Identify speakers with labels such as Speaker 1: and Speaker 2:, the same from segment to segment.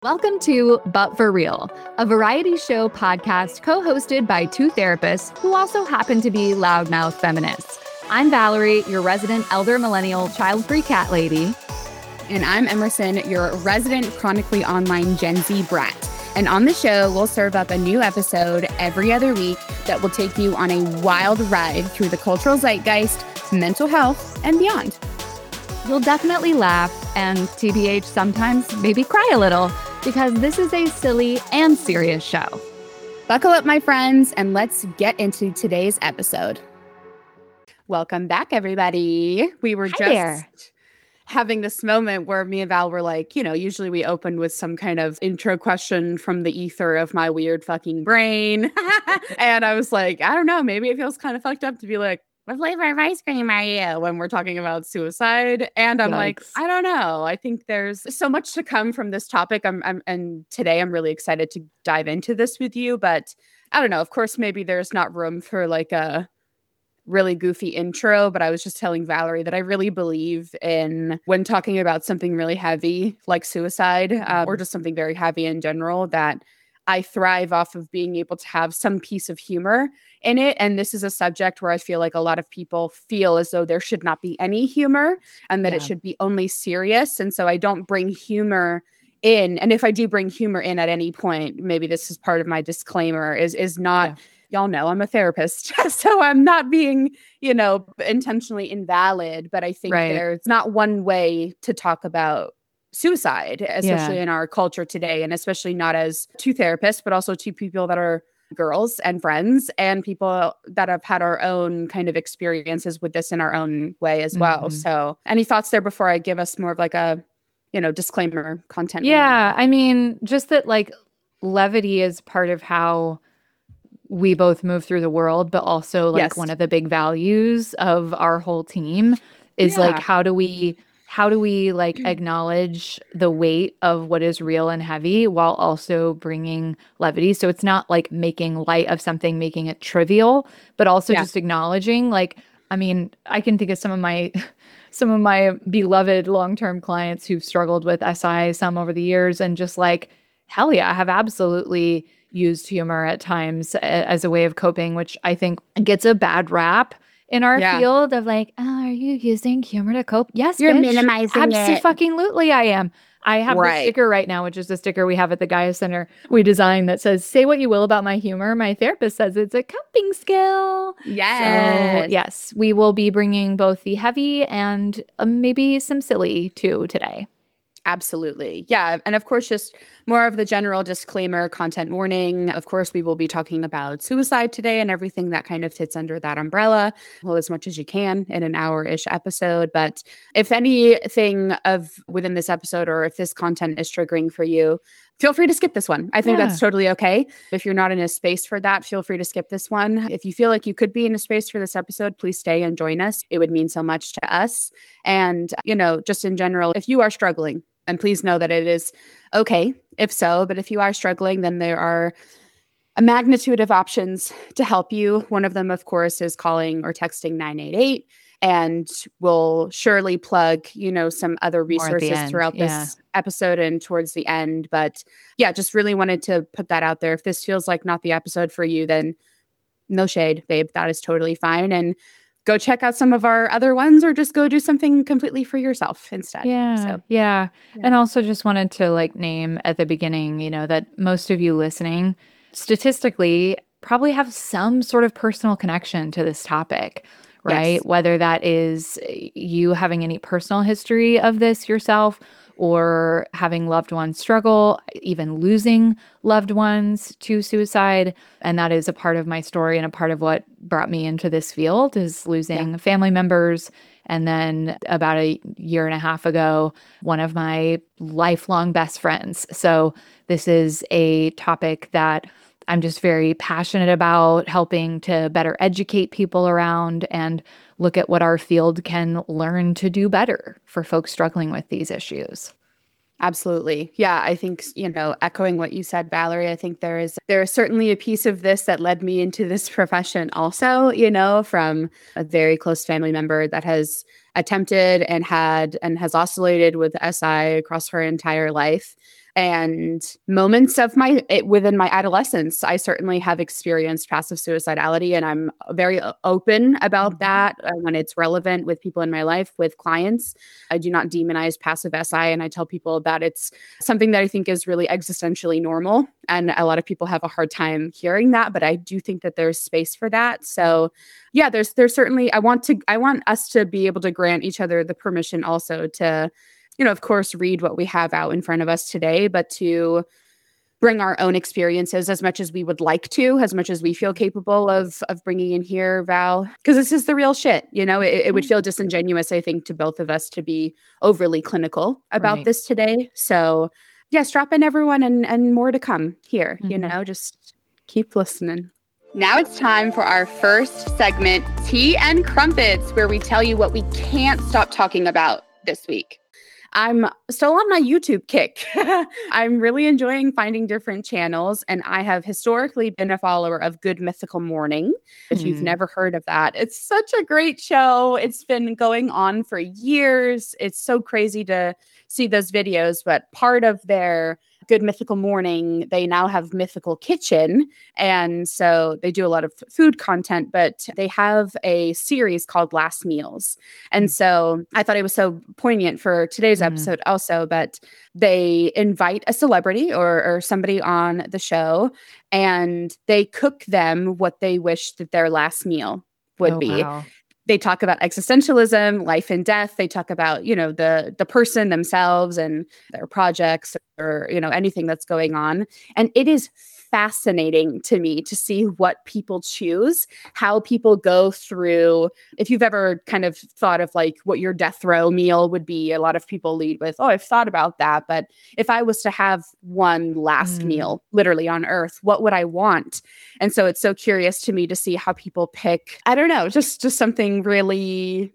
Speaker 1: Welcome to But For Real, a variety show podcast co-hosted by two therapists who also happen to be loudmouth feminists. I'm Valerie, your resident elder millennial child-free cat lady.
Speaker 2: And I'm Emerson, your resident chronically online Gen Z brat. And on the show, we'll serve up a new episode every other week that will take you on a wild ride through the cultural zeitgeist, mental health, and beyond.
Speaker 1: You'll definitely laugh and TBH sometimes maybe cry a little, because this is a silly and serious show.
Speaker 2: Buckle up, my friends, and let's get into today's episode. Welcome back, everybody. We were having this moment where me and Val were like, usually we open with some kind of intro question from the ether of my weird fucking brain. And I was like, I don't know, maybe it feels kind of fucked up to be like, what flavor of ice cream are you when we're talking about suicide? And I'm like, I don't know. I think there's so much to come from this topic. And today I'm really excited to dive into this with you. But I don't know. Of course, maybe there's not room for like a really goofy intro. But I was just telling Valerie that I really believe in when talking about something really heavy like suicide or just something very heavy in general, that I thrive off of being able to have some piece of humor in it. And this is a subject where I feel like a lot of people feel as though there should not be any humor and that it should be only serious. And so I don't bring humor in. And if I do bring humor in at any point, maybe this is part of my disclaimer, is not, y'all know I'm a therapist. So I'm not being, intentionally invalid, but I think there's not one way to talk about suicide, especially in our culture today, and especially not as two therapists, but also two people that are girls and friends and people that have had our own kind of experiences with this in our own way as well. So any thoughts there before I give us more of like a, disclaimer content?
Speaker 1: Yeah. I mean, just that like levity is part of how we both move through the world, but also like one of the big values of our whole team is like, how do we like acknowledge the weight of what is real and heavy while also bringing levity? So it's not like making light of something, making it trivial, but also just acknowledging, like, I mean, I can think of some of my beloved long-term clients who've struggled with SI some over the years, and just like, hell yeah, I have absolutely used humor at times as a way of coping, which I think gets a bad rap in our field of like, oh, are you using humor to cope? Yes,
Speaker 2: you're
Speaker 1: bitch.
Speaker 2: minimizing it.
Speaker 1: Absolutely, I am. I have the sticker right now, which is the sticker we have at the Gaia Center we designed that says, say what you will about my humor. My therapist says it's a coping skill.
Speaker 2: Yes.
Speaker 1: So, yes, we will be bringing both the heavy and maybe some silly too today.
Speaker 2: Absolutely. Yeah. And of course, just more of the general disclaimer, content warning. Of course, we will be talking about suicide today and everything that kind of fits under that umbrella, well, as much as you can in an hour-ish episode. But if anything of within this episode or if this content is triggering for you, feel free to skip this one. I think that's totally okay. If you're not in a space for that, feel free to skip this one. If you feel like you could be in a space for this episode, please stay and join us. It would mean so much to us. And, just in general, if you are struggling, and please know that it is okay if so, but if you are struggling, then there are a magnitude of options to help you. One of them, of course, is calling or texting 988. And we'll surely plug, some other resources throughout this episode and towards the end. But yeah, just really wanted to put that out there. If this feels like not the episode for you, then no shade, babe. That is totally fine. And go check out some of our other ones or just go do something completely for yourself instead.
Speaker 1: Yeah. And also just wanted to like name at the beginning, that most of you listening statistically probably have some sort of personal connection to this topic, right? Yes. Whether that is you having any personal history of this yourself or having loved ones struggle, even losing loved ones to suicide. And that is a part of my story and a part of what brought me into this field is losing family members. And then about a year and a half ago, one of my lifelong best friends. So this is a topic that I'm just very passionate about, helping to better educate people around and look at what our field can learn to do better for folks struggling with these issues.
Speaker 2: Absolutely. Yeah, I think, echoing what you said, Valerie, I think there is certainly a piece of this that led me into this profession also, from a very close family member that has attempted and has oscillated with SI across her entire life. And moments of within my adolescence, I certainly have experienced passive suicidality, and I'm very open about that when it's relevant with people in my life, with clients. I do not demonize passive SI, and I tell people that it's something that I think is really existentially normal. And a lot of people have a hard time hearing that, but I do think that there's space for that. So yeah, there's certainly, I want us to be able to grant each other the permission also to, of course, read what we have out in front of us today, but to bring our own experiences as much as we would like to, as much as we feel capable of bringing in here, Val, because this is the real shit. It would feel disingenuous, I think, to both of us to be overly clinical about this today. So yeah, strap in, everyone, and more to come here. Just keep listening. Now it's time for our first segment, Tea and Crumpets, where we tell you what we can't stop talking about this week. I'm still on my YouTube kick. I'm really enjoying finding different channels, and I have historically been a follower of Good Mythical Morning. If you've never heard of that, it's such a great show. It's been going on for years. It's so crazy to see those videos, but part of their Good Mythical Morning, they now have Mythical Kitchen. And so they do a lot of food content, but they have a series called Last Meals. And so I thought it was so poignant for today's episode also, but they invite a celebrity or somebody on the show, and they cook them what they wish that their last meal would be. Wow. They talk about existentialism, life and death. They talk about, the person themselves and their projects or, anything that's going on. And it is fascinating to me to see what people choose, how people go through. If you've ever kind of thought of like what your death row meal would be, a lot of people lead with, oh, I've thought about that. But if I was to have one last meal literally on earth, what would I want? And so it's so curious to me to see how people pick, I don't know, just something really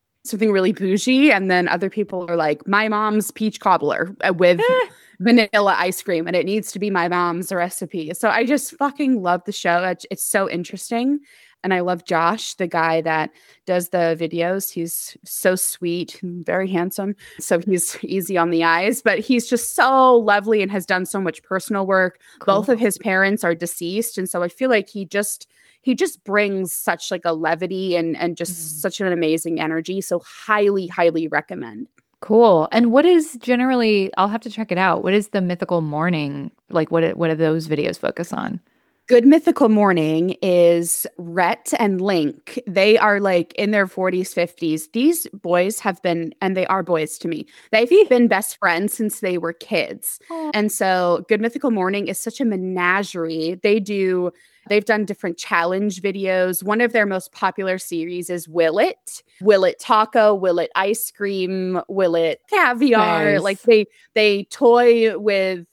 Speaker 2: bougie. And then other people are like, my mom's peach cobbler with vanilla ice cream, and it needs to be my mom's recipe. So I just fucking love the show. It's so interesting. And I love Josh, the guy that does the videos. He's so sweet, very handsome. So he's easy on the eyes, but he's just so lovely and has done so much personal work. Cool. Both of his parents are deceased. And so I feel like he just brings such like a levity and just such an amazing energy. So highly, highly recommend.
Speaker 1: Cool. And what is generally, I'll have to check it out. What is the Mythical Morning? Like what do those videos focus on?
Speaker 2: Good Mythical Morning is Rhett and Link. They are like in their 40s, 50s. These boys have been, and they are boys to me, they've been best friends since they were kids. Oh. And so Good Mythical Morning is such a menagerie. They've done different challenge videos. One of their most popular series is Will It? Will It Taco? Will It Ice Cream? Will It Caviar? Nice. Like they toy with,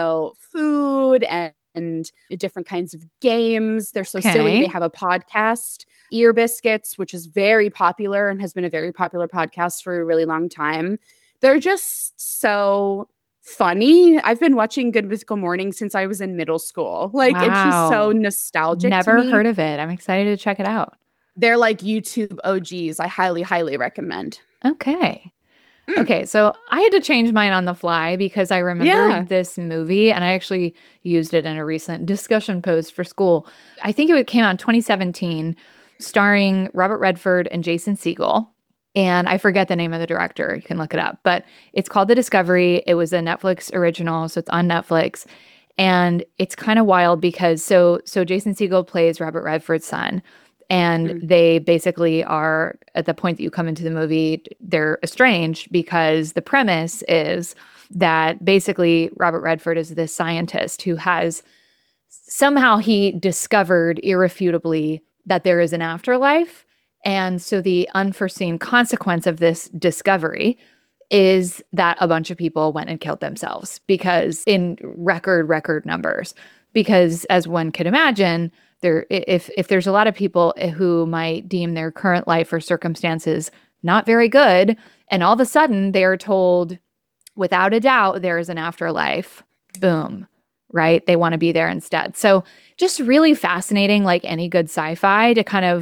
Speaker 2: food and different kinds of games. They're so silly. They have a podcast, Ear Biscuits, which is very popular and has been a very popular podcast for a really long time. They're just so funny. I've been watching Good Mythical Morning since I was in middle school. Like, wow. It's just so nostalgic.
Speaker 1: Never heard of it. I'm excited to check it out.
Speaker 2: They're like YouTube OGs. I highly, highly recommend.
Speaker 1: Okay. Okay, so I had to change mine on the fly because I remembered this movie, and I actually used it in a recent discussion post for school. I think it came out in 2017, starring Robert Redford and Jason Segel. And I forget the name of the director. You can look it up. But it's called The Discovery. It was a Netflix original, so it's on Netflix. And it's kind of wild because so Jason Segel plays Robert Redford's son. And they basically are, at the point that you come into the movie, they're estranged because the premise is that basically Robert Redford is this scientist who has somehow he discovered irrefutably that there is an afterlife. And so the unforeseen consequence of this discovery is that a bunch of people went and killed themselves because in record numbers, because as one could imagine, if there's a lot of people who might deem their current life or circumstances not very good, and all of a sudden they are told, without a doubt, there is an afterlife, boom, right? They want to be there instead. So just really fascinating, like any good sci-fi, to kind of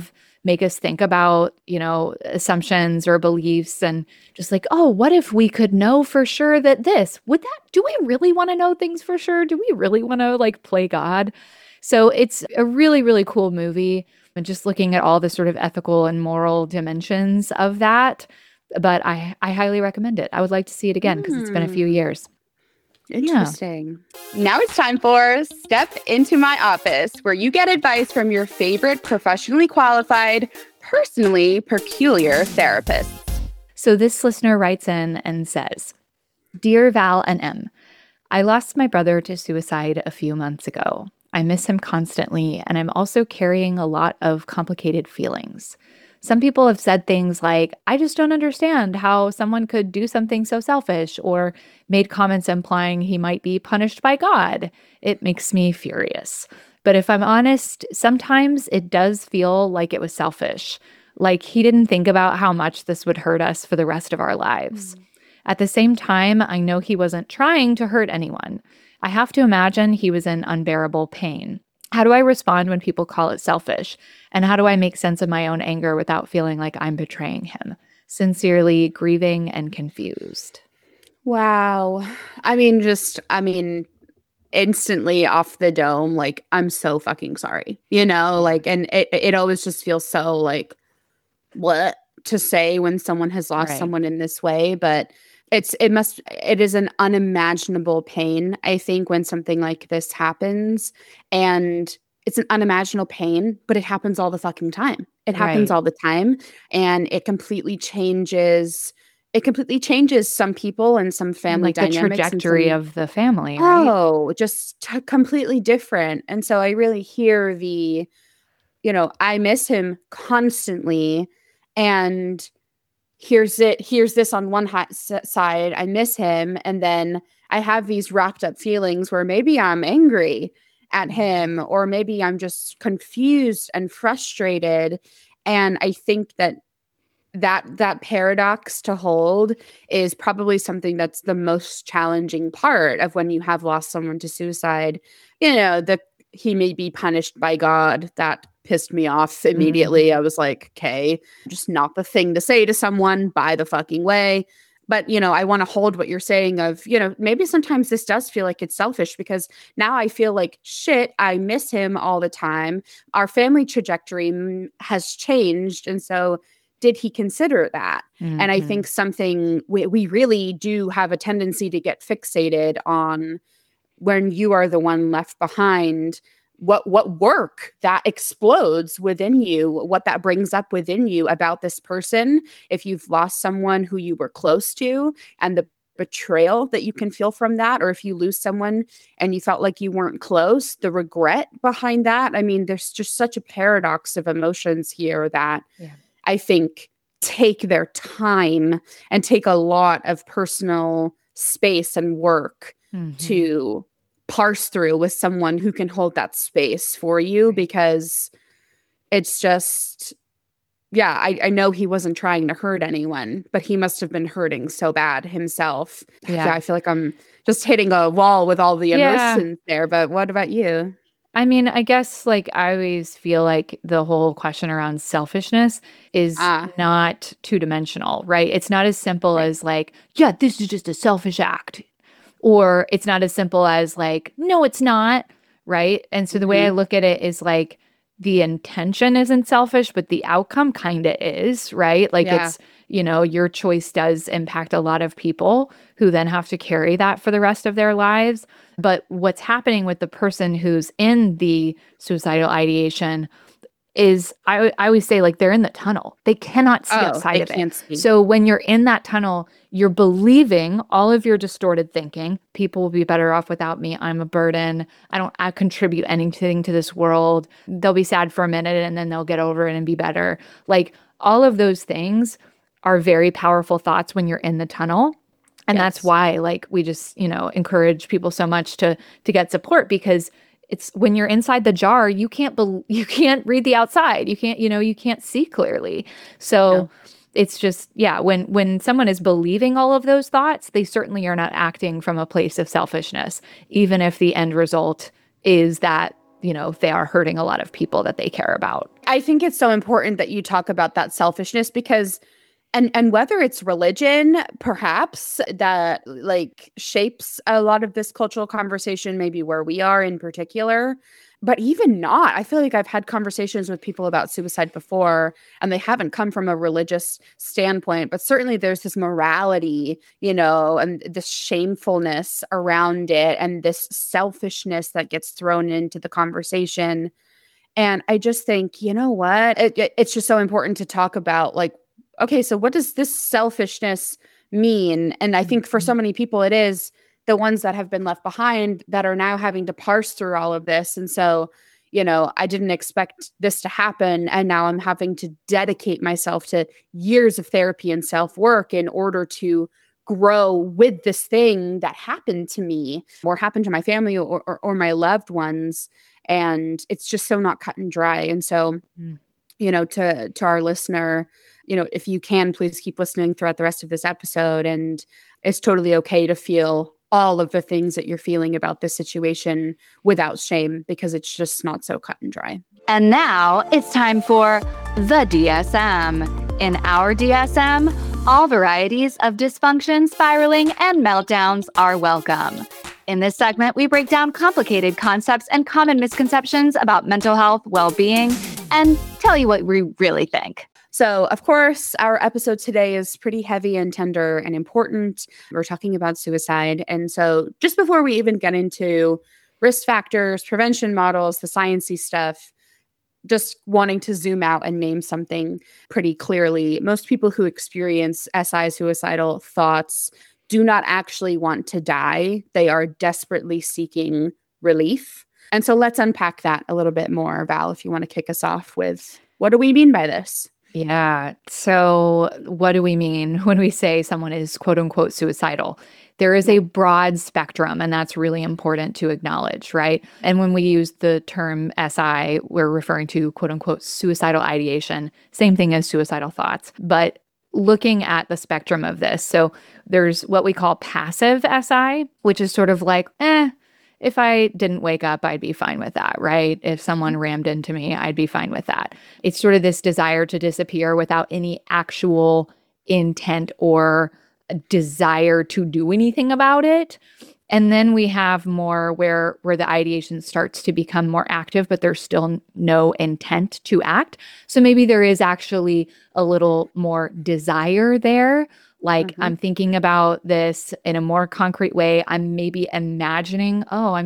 Speaker 1: make us think about, assumptions or beliefs and just like, oh, what if we could know for sure that do we really want to know things for sure? Do we really want to like play God? So it's a really, really cool movie. And just looking at all the sort of ethical and moral dimensions of that. But I highly recommend it. I would like to see it again because it's been a few years.
Speaker 2: Interesting. Yeah. Now it's time for Step Into My Office, where you get advice from your favorite professionally qualified, personally peculiar therapists.
Speaker 1: So this listener writes in and says, Dear Val and M, I lost my brother to suicide a few months ago. I miss him constantly, and I'm also carrying a lot of complicated feelings. Some people have said things like, I just don't understand how someone could do something so selfish, or made comments implying he might be punished by God. It makes me furious. But if I'm honest, sometimes it does feel like it was selfish, like he didn't think about how much this would hurt us for the rest of our lives. At the same time, I know he wasn't trying to hurt anyone. I have to imagine he was in unbearable pain. How do I respond when people call it selfish? And how do I make sense of my own anger without feeling like I'm betraying him? Sincerely, grieving and confused.
Speaker 2: Wow. I mean, instantly off the dome, like, I'm so fucking sorry, like, and it always just feels so like, what to say when someone has lost someone in this way, but it is an unimaginable pain, I think, when something like this happens. And it's an unimaginable pain, but it happens all the fucking time. It happens all the time. And it completely changes some people and some family dynamics.
Speaker 1: The trajectory of the family, right?
Speaker 2: Oh, just completely different. And so I really hear I miss him constantly. And here's this on one side, I miss him, and then I have these wrapped up feelings where maybe I'm angry at him, or maybe I'm just confused and frustrated. And I think that paradox to hold is probably something that's the most challenging part of when you have lost someone to suicide. He may be punished by God. That pissed me off immediately. I was like, okay, just not the thing to say to someone, by the fucking way. But, I want to hold what you're saying of, maybe sometimes this does feel like it's selfish, because now I feel like, shit, I miss him all the time. Our family trajectory has changed. And so did he consider that? And I think something we really do have a tendency to get fixated on when you are the one left behind, what work that explodes within you, what that brings up within you about this person. If you've lost someone who you were close to, and the betrayal that you can feel from that, or if you lose someone and you felt like you weren't close, the regret behind that. I mean, there's just such a paradox of emotions here that I think take their time and take a lot of personal space and work to parse through with someone who can hold that space for you, because it's just, I know he wasn't trying to hurt anyone, but he must have been hurting so bad himself. I feel like I'm just hitting a wall with all the emotions there. But what about you?
Speaker 1: I mean, I guess like I always feel like the whole question around selfishness is not two-dimensional, right? It's not as simple as like, this is just a selfish act. Or it's not as simple as like, no, it's not, right? And so the way I look at it is like the intention isn't selfish, but the outcome kind of is, right? Like it's, your choice does impact a lot of people who then have to carry that for the rest of their lives. But what's happening with the person who's in the suicidal ideation is I always say, like, they're in the tunnel. They cannot see outside of it. So when you're in that tunnel, you're believing all of your distorted thinking. People will be better off without me. I'm a burden. I contribute anything to this world. They'll be sad for a minute and then they'll get over it and be better. Like, all of those things are very powerful thoughts when you're in the tunnel. And that's why, like, we just, encourage people so much to get support, because it's when you're inside the jar, you can't read the outside. You can't see clearly. So it's just, when someone is believing all of those thoughts, they certainly are not acting from a place of selfishness, even if the end result is that, they are hurting a lot of people that they care about.
Speaker 2: I think it's so important that you talk about that selfishness because and whether it's religion perhaps that like shapes a lot of this cultural conversation, maybe where we are in particular, but even not, I feel like I've had conversations with people about suicide before and they haven't come from a religious standpoint, but certainly there's this morality, and this shamefulness around it and this selfishness that gets thrown into the conversation. And I just think, you know what? It's just so important to talk about, like, okay, so what does this selfishness mean? And I think for so many people, it is the ones that have been left behind that are now having to parse through all of this. And so, I didn't expect this to happen. And now I'm having to dedicate myself to years of therapy and self-work in order to grow with this thing that happened to me or happened to my family or my loved ones. And it's just so not cut and dry. And so, to our listener, if you can, please keep listening throughout the rest of this episode. And it's totally okay to feel all of the things that you're feeling about this situation without shame, because it's just not so cut and dry.
Speaker 1: And now it's time for the DSM. In our DSM, all varieties of dysfunction, spiraling, and meltdowns are welcome. In this segment, we break down complicated concepts and common misconceptions about mental health, well-being, and tell you what we really think.
Speaker 2: So, of course, our episode today is pretty heavy and tender and important. We're talking about suicide. And so just before we even get into risk factors, prevention models, the sciencey stuff, just wanting to zoom out and name something pretty clearly. Most people who experience SI, suicidal thoughts, do not actually want to die. They are desperately seeking relief. And so let's unpack that a little bit more. Val, if you want to kick us off with, what do we mean by this?
Speaker 1: Yeah. So what do we mean when we say someone is quote unquote suicidal? There is a broad spectrum, and that's really important to acknowledge, right? And when we use the term SI, we're referring to quote unquote suicidal ideation, same thing as suicidal thoughts. But looking at the spectrum of this, so there's what we call passive SI, which is sort of like, if I didn't wake up, I'd be fine with that, right? If someone rammed into me, I'd be fine with that. It's sort of this desire to disappear without any actual intent or desire to do anything about it. And then we have more where the ideation starts to become more active, but there's still no intent to act. So maybe there is actually a little more desire there. Like I'm thinking about this in a more concrete way. I'm maybe imagining,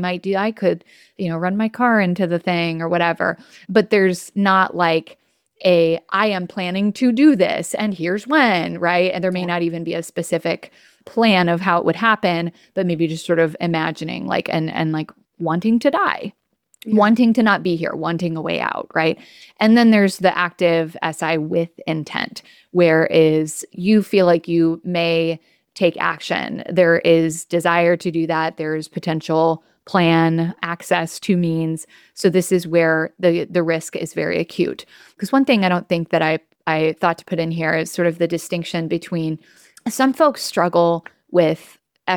Speaker 1: I could, run my car into the thing or whatever. But there's not like I am planning to do this and here's when, right? And there may not even be a specific plan of how it would happen, but maybe just sort of imagining like, and like wanting to die. Wanting to not be here, wanting a way out, right? And then there's the active SI with intent, whereas you feel like you may take action. There is desire to do that. There's potential plan, access to means. So this is where the risk is very acute. Because one thing I don't think that I thought to put in here is sort of the distinction between some folks struggle with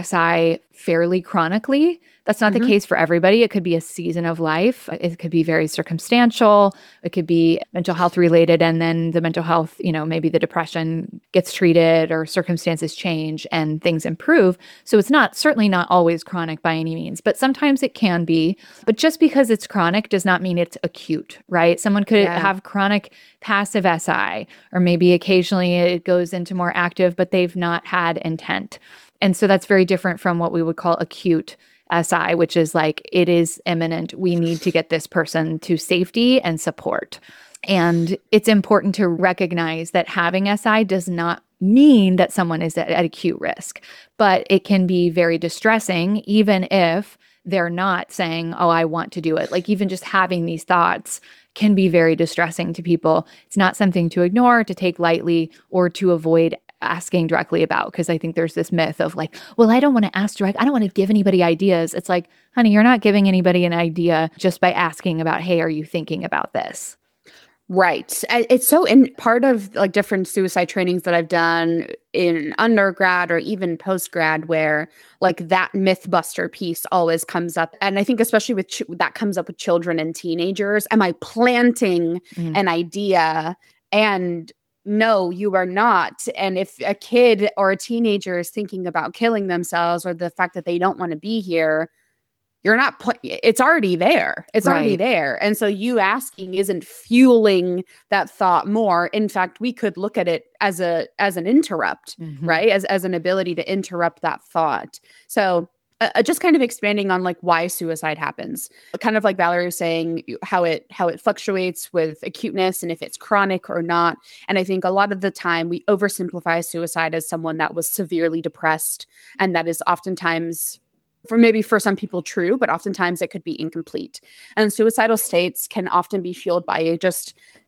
Speaker 1: SI fairly chronically. That's not the case for everybody. It could be a season of life. It could be very circumstantial. It could be mental health related. And then the mental health, maybe the depression gets treated or circumstances change and things improve. So it's certainly not always chronic by any means, but sometimes it can be. But just because it's chronic does not mean it's acute, right? Someone could have chronic passive SI, or maybe occasionally it goes into more active, but they've not had intent. And so that's very different from what we would call acute SI, which is like, it is imminent. We need to get this person to safety and support. And it's important to recognize that having SI does not mean that someone is at acute risk, but it can be very distressing, even if they're not saying, oh, I want to do it. Like even just having these thoughts can be very distressing to people. It's not something to ignore, to take lightly, or to avoid asking directly about, because I think there's this myth of like, well, I don't want to ask direct. I don't want to give anybody ideas. It's like, honey, you're not giving anybody an idea just by asking about, hey, are you thinking about this?
Speaker 2: Right. It's so in part of like different suicide trainings that I've done in undergrad or even postgrad where like that mythbuster piece always comes up. And I think especially with that comes up with children and teenagers. Am I planting an idea? And no, you are not. And if a kid or a teenager is thinking about killing themselves or the fact that they don't want to be here, you're not it's already there. It's already there. And so you asking isn't fueling that thought more. In fact, we could look at it as an interrupt, right? As an ability to interrupt that thought. So just kind of expanding on like why suicide happens, kind of like Valerie was saying, how it fluctuates with acuteness and if it's chronic or not. And I think a lot of the time we oversimplify suicide as someone that was severely depressed, and that is oftentimes for some people true, but oftentimes it could be incomplete. And suicidal states can often be fueled by just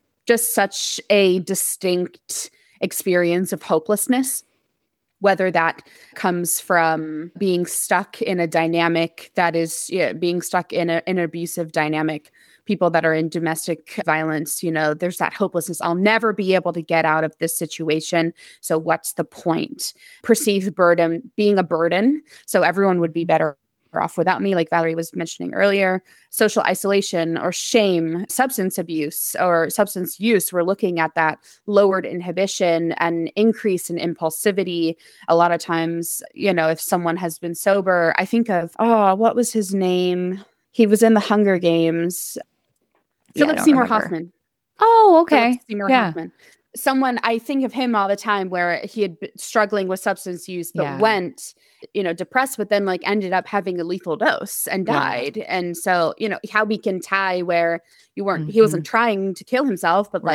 Speaker 2: such a distinct experience of hopelessness, whether that comes from being stuck in a dynamic that is being stuck in an abusive dynamic. People that are in domestic violence, there's that hopelessness. I'll never be able to get out of this situation. So what's the point? Perceived burden, being a burden. So everyone would be better off without me, like Valerie was mentioning earlier. Social isolation or shame, substance abuse or substance use. We're looking at that lowered inhibition and increase in impulsivity. A lot of times, if someone has been sober, I think of, what was his name? He was in the Hunger Games. Philip Seymour Hoffman.
Speaker 1: Oh, okay.
Speaker 2: Philip Seymour Hoffman. Someone, I think of him all the time where he had been struggling with substance use, but went, depressed, but then like ended up having a lethal dose and died. And so, how we can tie where he wasn't trying to kill himself, but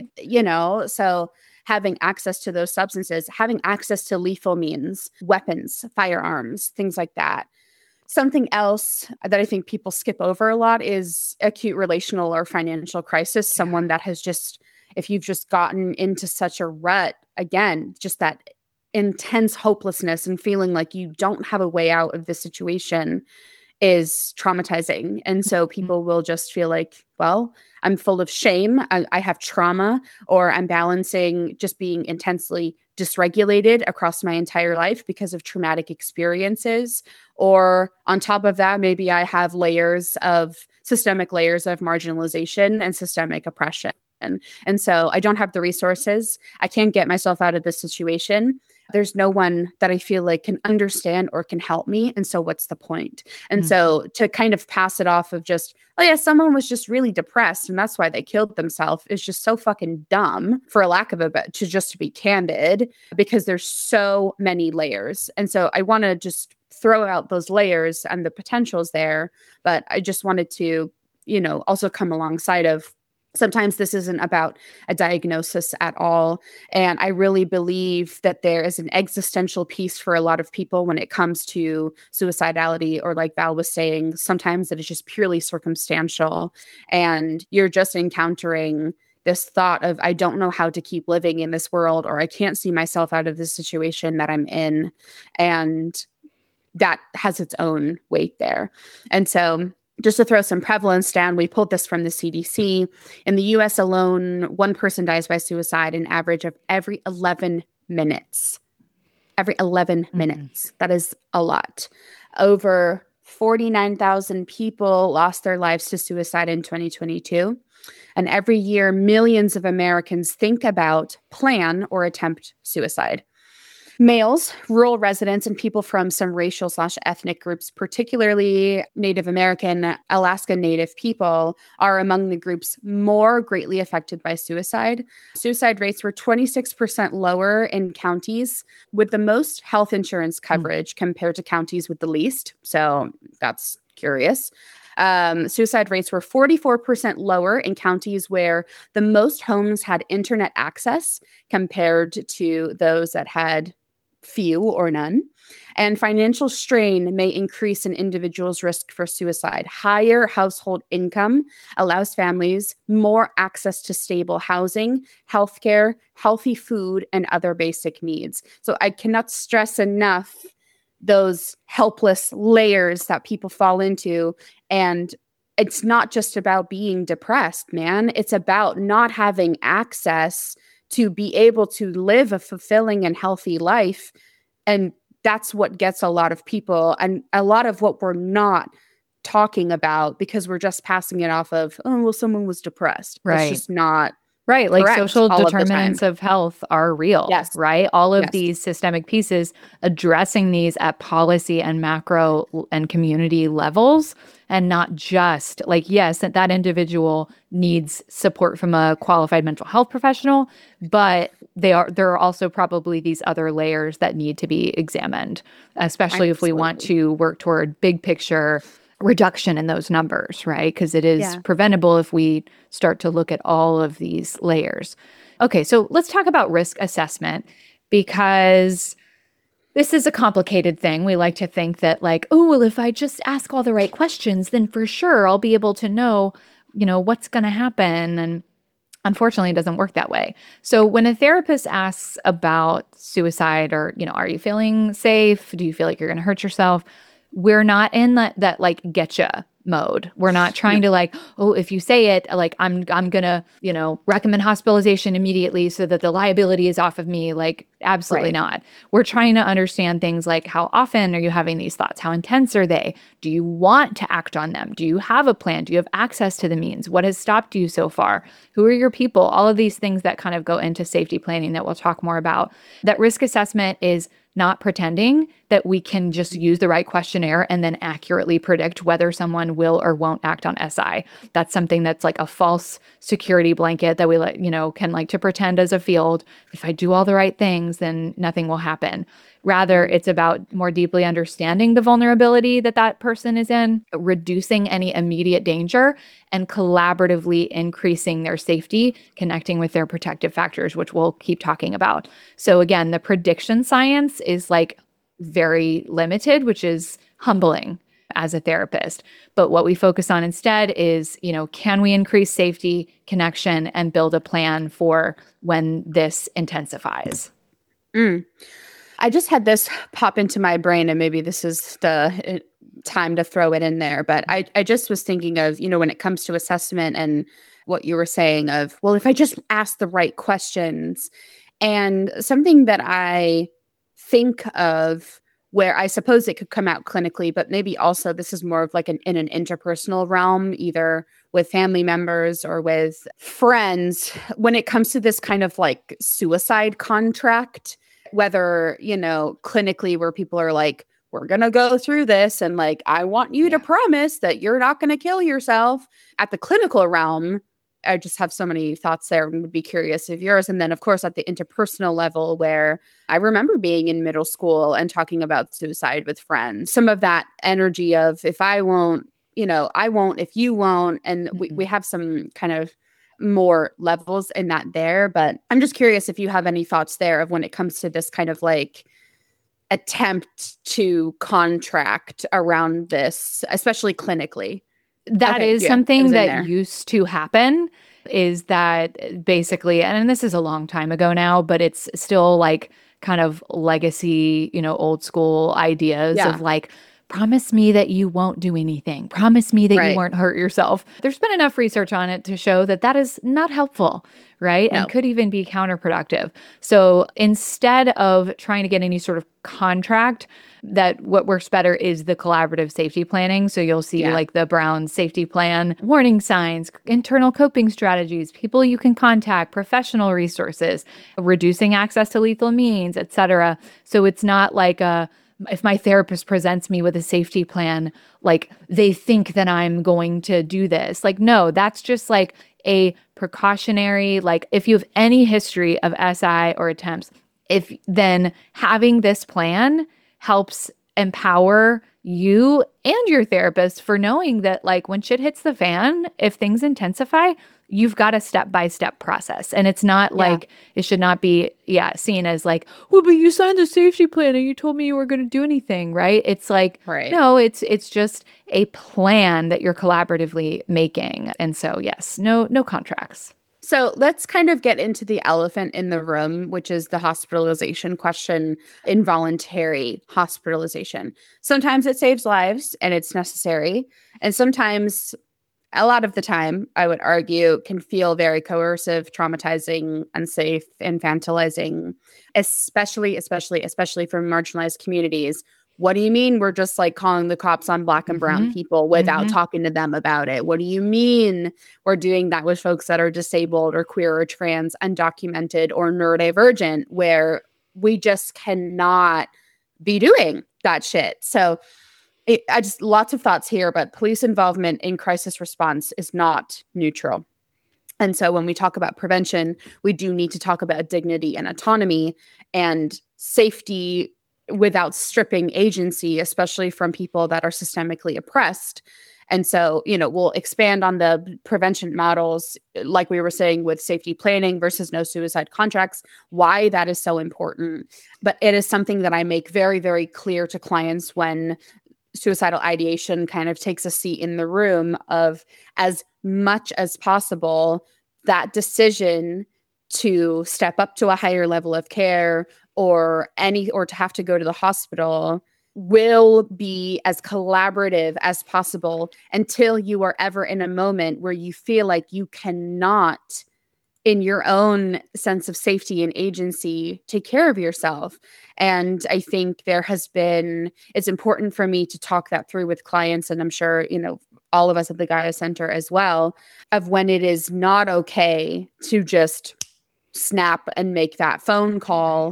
Speaker 2: so having access to those substances, having access to lethal means, weapons, firearms, things like that. Something else that I think people skip over a lot is acute relational or financial crisis. Someone that has if you've just gotten into such a rut, again, just that intense hopelessness and feeling like you don't have a way out of this situation is traumatizing. And so people will just feel like, well, I'm full of shame. I have trauma, or I'm balancing just being intensely dysregulated across my entire life because of traumatic experiences. Or on top of that, maybe I have systemic layers of marginalization and systemic oppression. And so I don't have the resources. I can't get myself out of this situation. There's no one that I feel like can understand or can help me. And so what's the point? And so to kind of pass it off of just, someone was just really depressed and that's why they killed themselves is just so fucking dumb, for a lack of a better, to be candid, because there's so many layers. And so I want to just throw out those layers and the potentials there. But I just wanted to, also come alongside of, sometimes this isn't about a diagnosis at all. And I really believe that there is an existential piece for a lot of people when it comes to suicidality, or like Val was saying, sometimes it is just purely circumstantial. And you're just encountering this thought of, I don't know how to keep living in this world, or I can't see myself out of this situation that I'm in. And that has its own weight there. And so just to throw some prevalence down, we pulled this from the CDC. In the US alone, one person dies by suicide an average of every 11 minutes. Every 11 minutes. That is a lot. Over 49,000 people lost their lives to suicide in 2022. And every year, millions of Americans think about, plan, or attempt suicide. Males, rural residents, and people from some racial/ethnic groups, particularly Native American, Alaska Native people, are among the groups more greatly affected by suicide. Suicide rates were 26% lower in counties with the most health insurance coverage compared to counties with the least. So that's curious. Suicide rates were 44% lower in counties where the most homes had internet access compared to those that had few or none. And financial strain may increase an individual's risk for suicide. Higher household income allows families more access to stable housing, healthcare, healthy food, and other basic needs. So I cannot stress enough those helpless layers that people fall into. And it's not just about being depressed, man. It's about not having access to be able to live a fulfilling and healthy life. And that's what gets a lot of people, and a lot of what we're not talking about, because we're just passing it off of, oh, well, someone was depressed.
Speaker 1: Right.
Speaker 2: That's just not
Speaker 1: right. Like
Speaker 2: correct
Speaker 1: social
Speaker 2: all
Speaker 1: determinants of health are real,
Speaker 2: Yes.
Speaker 1: right? All of
Speaker 2: Yes.
Speaker 1: these systemic pieces, addressing these at policy and macro and community levels, and not just like, yes, that individual needs support from a qualified mental health professional, but there are also probably these other layers that need to be examined, especially if we want to work toward big picture reduction in those numbers, right? Because it is preventable if we start to look at all of these layers. Okay, so let's talk about risk assessment, because this is a complicated thing. We like to think that like, oh, well, if I just ask all the right questions, then for sure I'll be able to know, what's going to happen. And unfortunately, it doesn't work that way. So when a therapist asks about suicide or, are you feeling safe? Do you feel like you're going to hurt yourself? We're not in that like getcha mode. We're not trying to like, oh, if you say it, like I'm gonna, recommend hospitalization immediately so that the liability is off of me. Like, absolutely not. We're trying to understand things like, how often are you having these thoughts? How intense are they? Do you want to act on them? Do you have a plan? Do you have access to the means? What has stopped you so far? Who are your people? All of these things that kind of go into safety planning that we'll talk more about. That risk assessment is not pretending that we can just use the right questionnaire and then accurately predict whether someone will or won't act on SI. That's something that's like a false security blanket that we can like to pretend as a field. If I do all the right things, then nothing will happen. Rather, it's about more deeply understanding the vulnerability that person is in, reducing any immediate danger, and collaboratively increasing their safety, connecting with their protective factors, which we'll keep talking about. So again, the prediction science is like very limited, which is humbling as a therapist. But what we focus on instead is, can we increase safety, connection, and build a plan for when this intensifies?
Speaker 2: I just had this pop into my brain, and maybe this is the time to throw it in there. But I just was thinking of, when it comes to assessment and what you were saying of, well, if I just ask the right questions, and something that I think of where I suppose it could come out clinically, but maybe also this is more of like in an interpersonal realm, either with family members or with friends, when it comes to this kind of like suicide contract, whether, clinically where people are like, we're going to go through this and like, I want you to promise that you're not going to kill yourself. At the clinical realm, I just have so many thoughts there and would be curious of yours. And then, of course, at the interpersonal level, where I remember being in middle school and talking about suicide with friends, some of that energy of if I won't, I won't, if you won't. And we have some kind of more levels in that there. But I'm just curious if you have any thoughts there of when it comes to this kind of like attempt to contract around this, especially clinically.
Speaker 1: That is something that used to happen, is that basically, and this is a long time ago now, but it's still like kind of legacy, old school ideas of like, promise me that you won't do anything. Promise me that you won't hurt yourself. There's been enough research on it to show that that is not helpful, right? No. And could even be counterproductive. So instead of trying to get any sort of contract, that what works better is the collaborative safety planning. So you'll see like the Brown safety plan, warning signs, internal coping strategies, people you can contact, professional resources, reducing access to lethal means, et cetera. So it's not like if my therapist presents me with a safety plan, like they think that I'm going to do this. Like, no, that's just like a precautionary, like if you have any history of SI or attempts, then having this plan helps empower you and your therapist for knowing that like when shit hits the fan, if things intensify, you've got a step-by-step process. And it's not like, it should not be, seen as like, well, but you signed the safety plan and you told me you were going to do anything, right? It's like, no, it's just a plan that you're collaboratively making. And so, yes, no contracts.
Speaker 2: So let's kind of get into the elephant in the room, which is the hospitalization question, involuntary hospitalization. Sometimes it saves lives and it's necessary. And sometimes a lot of the time, I would argue, can feel very coercive, traumatizing, unsafe, infantilizing, especially for marginalized communities. What do you mean we're just like calling the cops on Black and brown people without talking to them about it? What do you mean we're doing that with folks that are disabled or queer or trans, undocumented or neurodivergent, where we just cannot be doing that shit? So I just lots of thoughts here, but police involvement in crisis response is not neutral. And so when we talk about prevention, we do need to talk about dignity and autonomy and safety without stripping agency, especially from people that are systemically oppressed. And so, we'll expand on the prevention models, like we were saying, with safety planning versus no suicide contracts, why that is so important. But it is something that I make very, very clear to clients when suicidal ideation kind of takes a seat in the room of, as much as possible, that decision to step up to a higher level of care or to have to go to the hospital will be as collaborative as possible until you are ever in a moment where you feel like you cannot, in your own sense of safety and agency, take care of yourself. And I think it's important for me to talk that through with clients. And I'm sure, all of us at the Gaia Center as well, of when it is not okay to just snap and make that phone call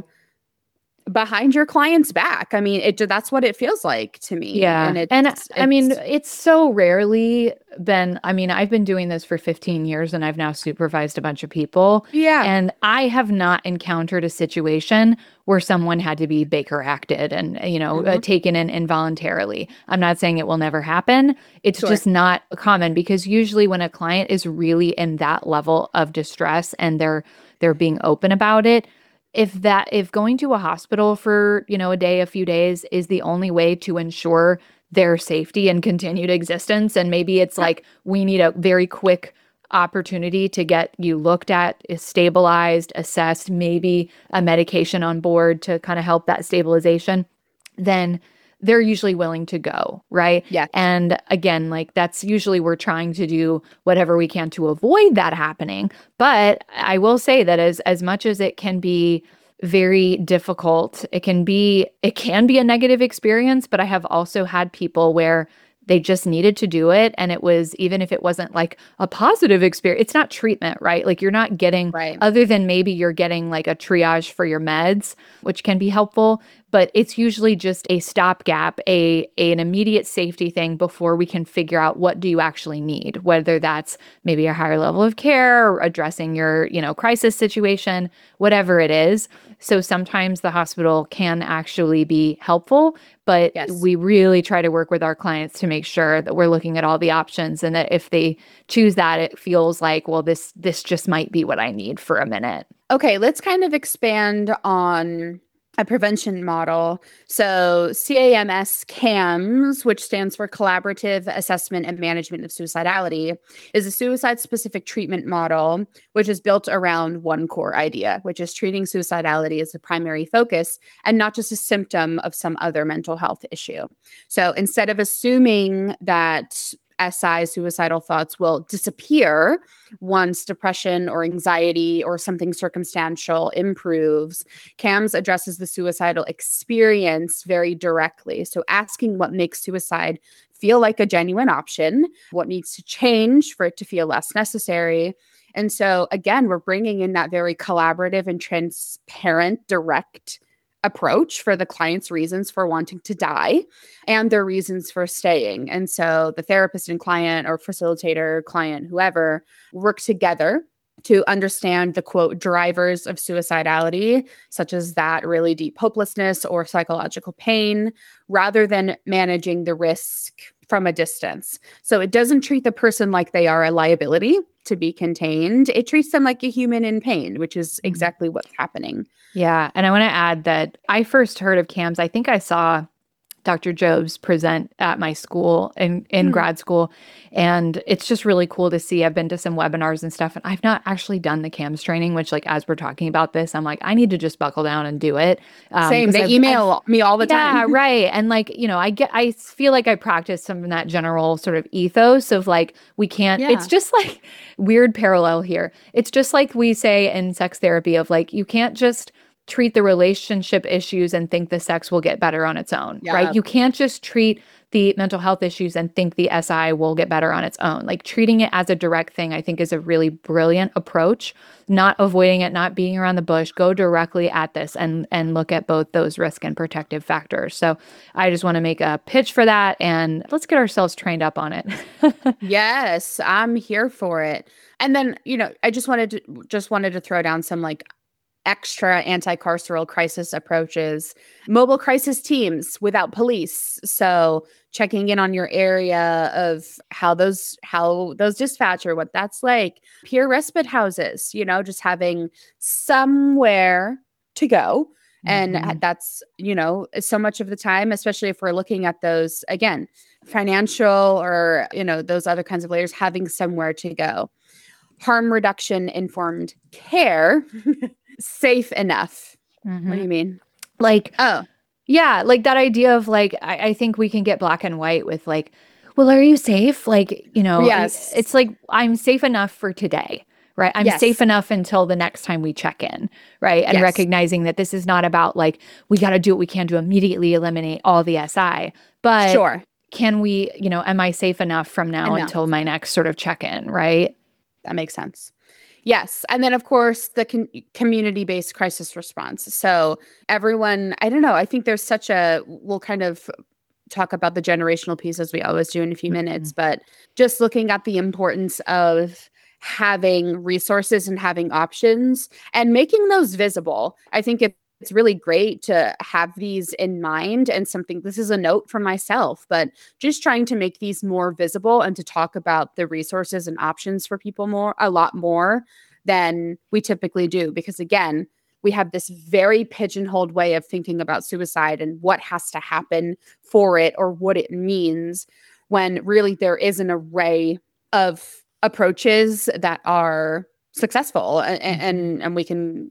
Speaker 2: behind your client's back. I mean, that's what it feels like to me.
Speaker 1: Yeah. And it's so rarely been, I've been doing this for 15 years and I've now supervised a bunch of people.
Speaker 2: Yeah.
Speaker 1: And I have not encountered a situation where someone had to be Baker acted and, taken in involuntarily. I'm not saying it will never happen. It's just not common, because usually when a client is really in that level of distress and they're being open about it, if going to a hospital for, a day, a few days is the only way to ensure their safety and continued existence, and maybe it's like we need a very quick opportunity to get you looked at, stabilized, assessed, maybe a medication on board to kind of help that stabilization, then they're usually willing to go, right?
Speaker 2: Yeah.
Speaker 1: And again, like that's usually we're trying to do whatever we can to avoid that happening. But I will say that as much as it can be very difficult, it can be a negative experience, but I have also had people where they just needed to do it. And it was, even if it wasn't like a positive experience, it's not treatment, right? Like you're not getting, other than maybe you're getting like a triage for your meds, which can be helpful, but it's usually just a stopgap, an immediate safety thing before we can figure out what do you actually need, whether that's maybe a higher level of care or addressing your, crisis situation, whatever it is. So sometimes the hospital can actually be helpful, but we really try to work with our clients to make sure that we're looking at all the options, and that if they choose that, it feels like, well, this just might be what I need for a minute.
Speaker 2: Okay, let's kind of expand on a prevention model. So CAMS, which stands for Collaborative Assessment and Management of Suicidality, is a suicide-specific treatment model, which is built around one core idea, which is treating suicidality as a primary focus and not just a symptom of some other mental health issue. So instead of assuming that suicidal thoughts will disappear once depression or anxiety or something circumstantial improves, CAMS addresses the suicidal experience very directly. So asking what makes suicide feel like a genuine option, what needs to change for it to feel less necessary. And so again, we're bringing in that very collaborative and transparent, direct approach for the client's reasons for wanting to die and their reasons for staying. And so the therapist and client, or facilitator, client, whoever, work together to understand the quote drivers of suicidality, such as that really deep hopelessness or psychological pain, rather than managing the risk from a distance. So it doesn't treat the person like they are a liability to be contained. It treats them like a human in pain, which is exactly what's happening.
Speaker 1: Yeah. And I want to add that I first heard of CAMS, I think I saw Dr. Jobs present at my school in grad school. And it's just really cool to see. I've been to some webinars and stuff, and I've not actually done the CAMS training, which like, as we're talking about this, I'm like, I need to just buckle down and do it.
Speaker 2: Same. They email me all the time.
Speaker 1: Yeah, right. And like, I feel like I practice some of that general sort of ethos of like, we can't, it's just like weird parallel here. It's just like we say in sex therapy of like, you can't just treat the relationship issues and think the sex will get better on its own, right? You can't just treat the mental health issues and think the SI will get better on its own. Like treating it as a direct thing, I think is a really brilliant approach, not avoiding it, not beating around the bush, go directly at this and look at both those risk and protective factors. So I just want to make a pitch for that and let's get ourselves trained up on it.
Speaker 2: Yes, I'm here for it. And then, I just wanted to throw down some like extra anti-carceral crisis approaches, mobile crisis teams without police. So checking in on your area of how those dispatch or what that's like, peer respite houses, just having somewhere to go. And that's, so much of the time, especially if we're looking at those, again, financial or, those other kinds of layers, having somewhere to go. Harm reduction, informed care. Safe enough. What do you mean?
Speaker 1: Like, yeah, like that idea of like, I think we can get black and white with like, well, are you safe? Like,
Speaker 2: yes.
Speaker 1: It's like, I'm safe enough for today, right? I'm safe enough until the next time we check in, right? And recognizing that this is not about like, we got to do what we can to immediately eliminate all the SI, but can we, am I safe enough from now until my next sort of check-in, right?
Speaker 2: That makes sense. Yes. And then, of course, the community-based crisis response. So everyone, I don't know, I think there's we'll kind of talk about the generational piece as we always do in a few minutes, but just looking at the importance of having resources and having options and making those visible. I think it's really great to have these in mind and this is a note for myself, but just trying to make these more visible and to talk about the resources and options for people a lot more than we typically do. Because again, we have this very pigeonholed way of thinking about suicide and what has to happen for it or what it means, when really there is an array of approaches that are successful and we can,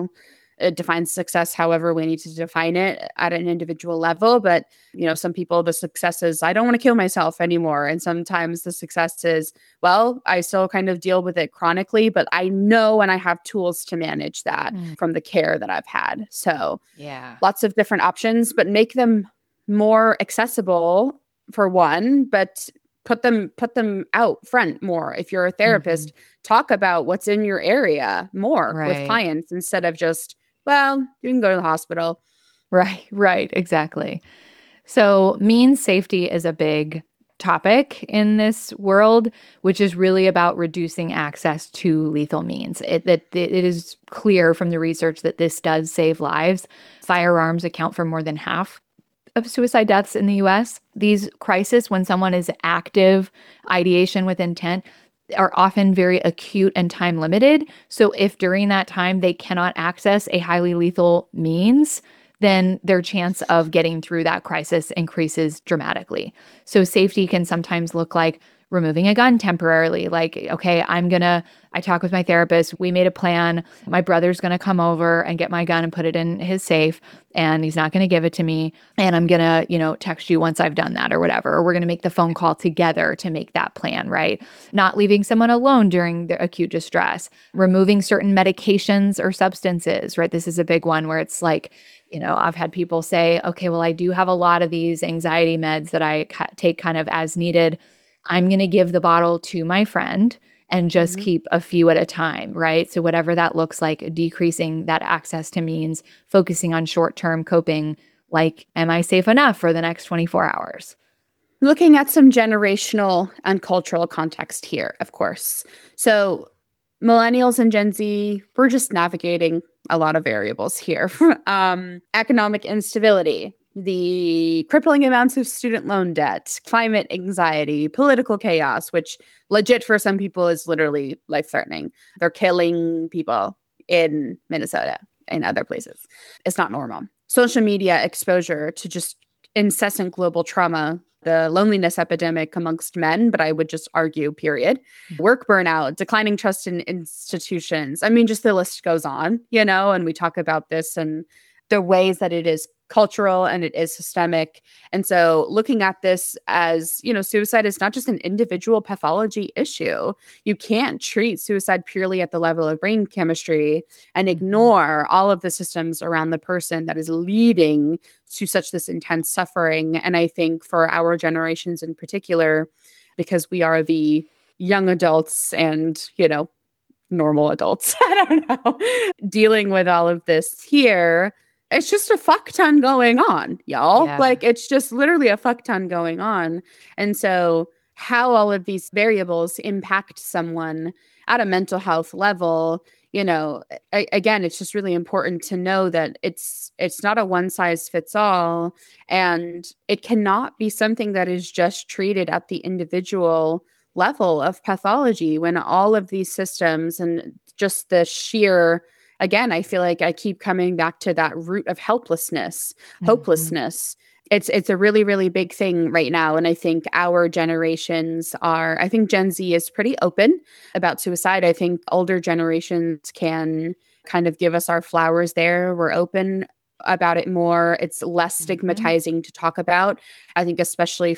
Speaker 2: define success however we need to define it at an individual level. But, some people, the success is, I don't want to kill myself anymore. And sometimes the success is, well, I still kind of deal with it chronically, but I know and I have tools to manage that from the care that I've had. So lots of different options, but make them more accessible for one, but put them out front more. If you're a therapist, talk about what's in your area more with clients instead of just, well, you can go to the hospital.
Speaker 1: Right, exactly. So means safety is a big topic in this world, which is really about reducing access to lethal means. It is clear from the research that this does save lives. Firearms account for more than half of suicide deaths in the US. These crises, when someone is active ideation with intent, are often very acute and time limited. So if during that time they cannot access a highly lethal means, then their chance of getting through that crisis increases dramatically. So safety can sometimes look like removing a gun temporarily. Like, okay, I talk with my therapist. We made a plan. My brother's going to come over and get my gun and put it in his safe, and he's not going to give it to me. And I'm going to, text you once I've done that or whatever. Or we're going to make the phone call together to make that plan, right? Not leaving someone alone during the acute distress, removing certain medications or substances, right? This is a big one where it's like, I've had people say, okay, well, I do have a lot of these anxiety meds that I take kind of as needed. I'm going to give the bottle to my friend and just keep a few at a time, right? So whatever that looks like, decreasing that access to means, focusing on short-term coping, like, am I safe enough for the next 24 hours?
Speaker 2: Looking at some generational and cultural context here, of course. So millennials and Gen Z, we're just navigating a lot of variables here. Economic instability, the crippling amounts of student loan debt, climate anxiety, political chaos, which legit for some people is literally life-threatening. They're killing people in Minnesota and other places. It's not normal. Social media exposure to just incessant global trauma, the loneliness epidemic amongst men, but I would just argue, period. Work burnout, declining trust in institutions. I mean, just the list goes on, and we talk about this and the ways that it is cultural and it is systemic. And so looking at this as, suicide is not just an individual pathology issue. You can't treat suicide purely at the level of brain chemistry and ignore all of the systems around the person that is leading to such this intense suffering. And I think for our generations in particular, because we are the young adults and, normal adults, I don't know, dealing with all of this here, it's just a fuck ton going on, y'all.
Speaker 1: Yeah.
Speaker 2: Like, it's just literally a fuck ton going on. And so how all of these variables impact someone at a mental health level, again, it's just really important to know that it's not a one size fits all, and it cannot be something that is just treated at the individual level of pathology when all of these systems and just the sheer, again, I feel like I keep coming back to that root of helplessness, hopelessness. It's a really, really big thing right now. And I think our generations I think Gen Z is pretty open about suicide. I think older generations can kind of give us our flowers there. We're open about it more. It's less stigmatizing to talk about. I think especially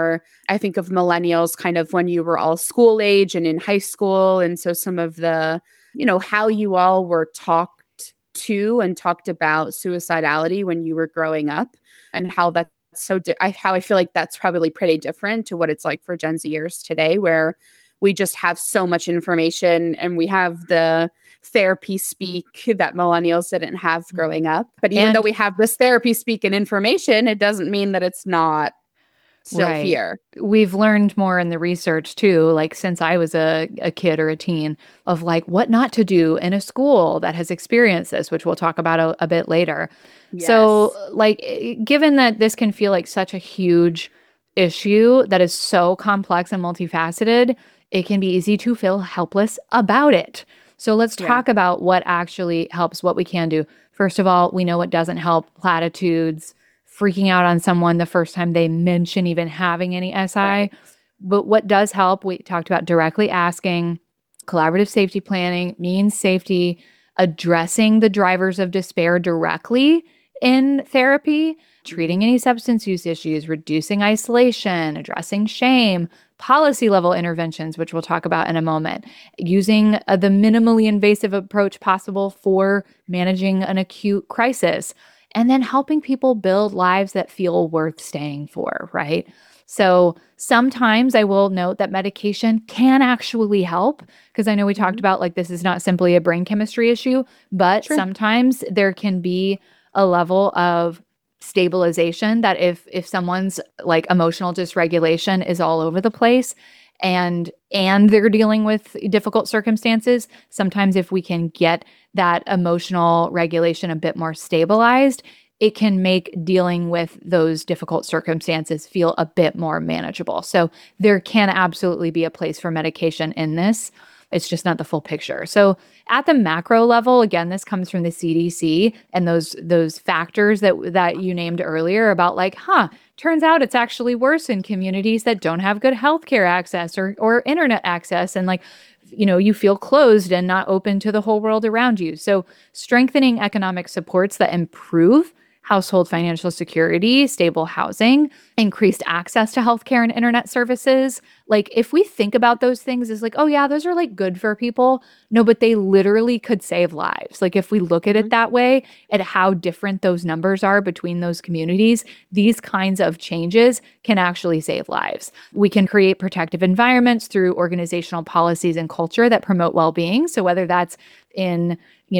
Speaker 2: I think of millennials kind of when you were all school age and in high school. And so some of the, how you all were talked to and talked about suicidality when you were growing up, and how that's how I feel like that's probably pretty different to what it's like for Gen Zers today, where we just have so much information and we have the therapy speak that millennials didn't have growing up. But even though we have this therapy speak and information, it doesn't mean that it's not still here.
Speaker 1: We've learned more in the research too, like since I was a kid or a teen, of like what not to do in a school that has experienced this, which we'll talk about a bit later. Yes. So like, given that this can feel like such a huge issue that is so complex and multifaceted, it can be easy to feel helpless about it. So let's talk about what actually helps, what we can do. First of all, we know what doesn't help: platitudes, freaking out on someone the first time they mention even having any SI. Right. But what does help, we talked about directly asking, collaborative safety planning, means safety, addressing the drivers of despair directly in therapy, treating any substance use issues, reducing isolation, addressing shame, policy level interventions, which we'll talk about in a moment, using the minimally invasive approach possible for managing an acute crisis, and then helping people build lives that feel worth staying for, right? So sometimes I will note that medication can actually help, because I know we talked about like this is not simply a brain chemistry issue, but sometimes there can be a level of stabilization that if someone's like emotional dysregulation is all over the place and they're dealing with difficult circumstances, sometimes if we can get that emotional regulation a bit more stabilized, it can make dealing with those difficult circumstances feel a bit more manageable. So there can absolutely be a place for medication in this. It's just not the full picture. So at the macro level, again, this comes from the CDC and those factors that you named earlier about like, turns out it's actually worse in communities that don't have good healthcare access or internet access. And like, you feel closed and not open to the whole world around you. So strengthening economic supports that improve household financial security, stable housing, increased access to healthcare and internet services. Like if we think about those things as like, oh yeah, those are like good for people. No, but they literally could save lives. Like if we look at it that way, at how different those numbers are between those communities, these kinds of changes can actually save lives. We can create protective environments through organizational policies and culture that promote well-being. So whether that's in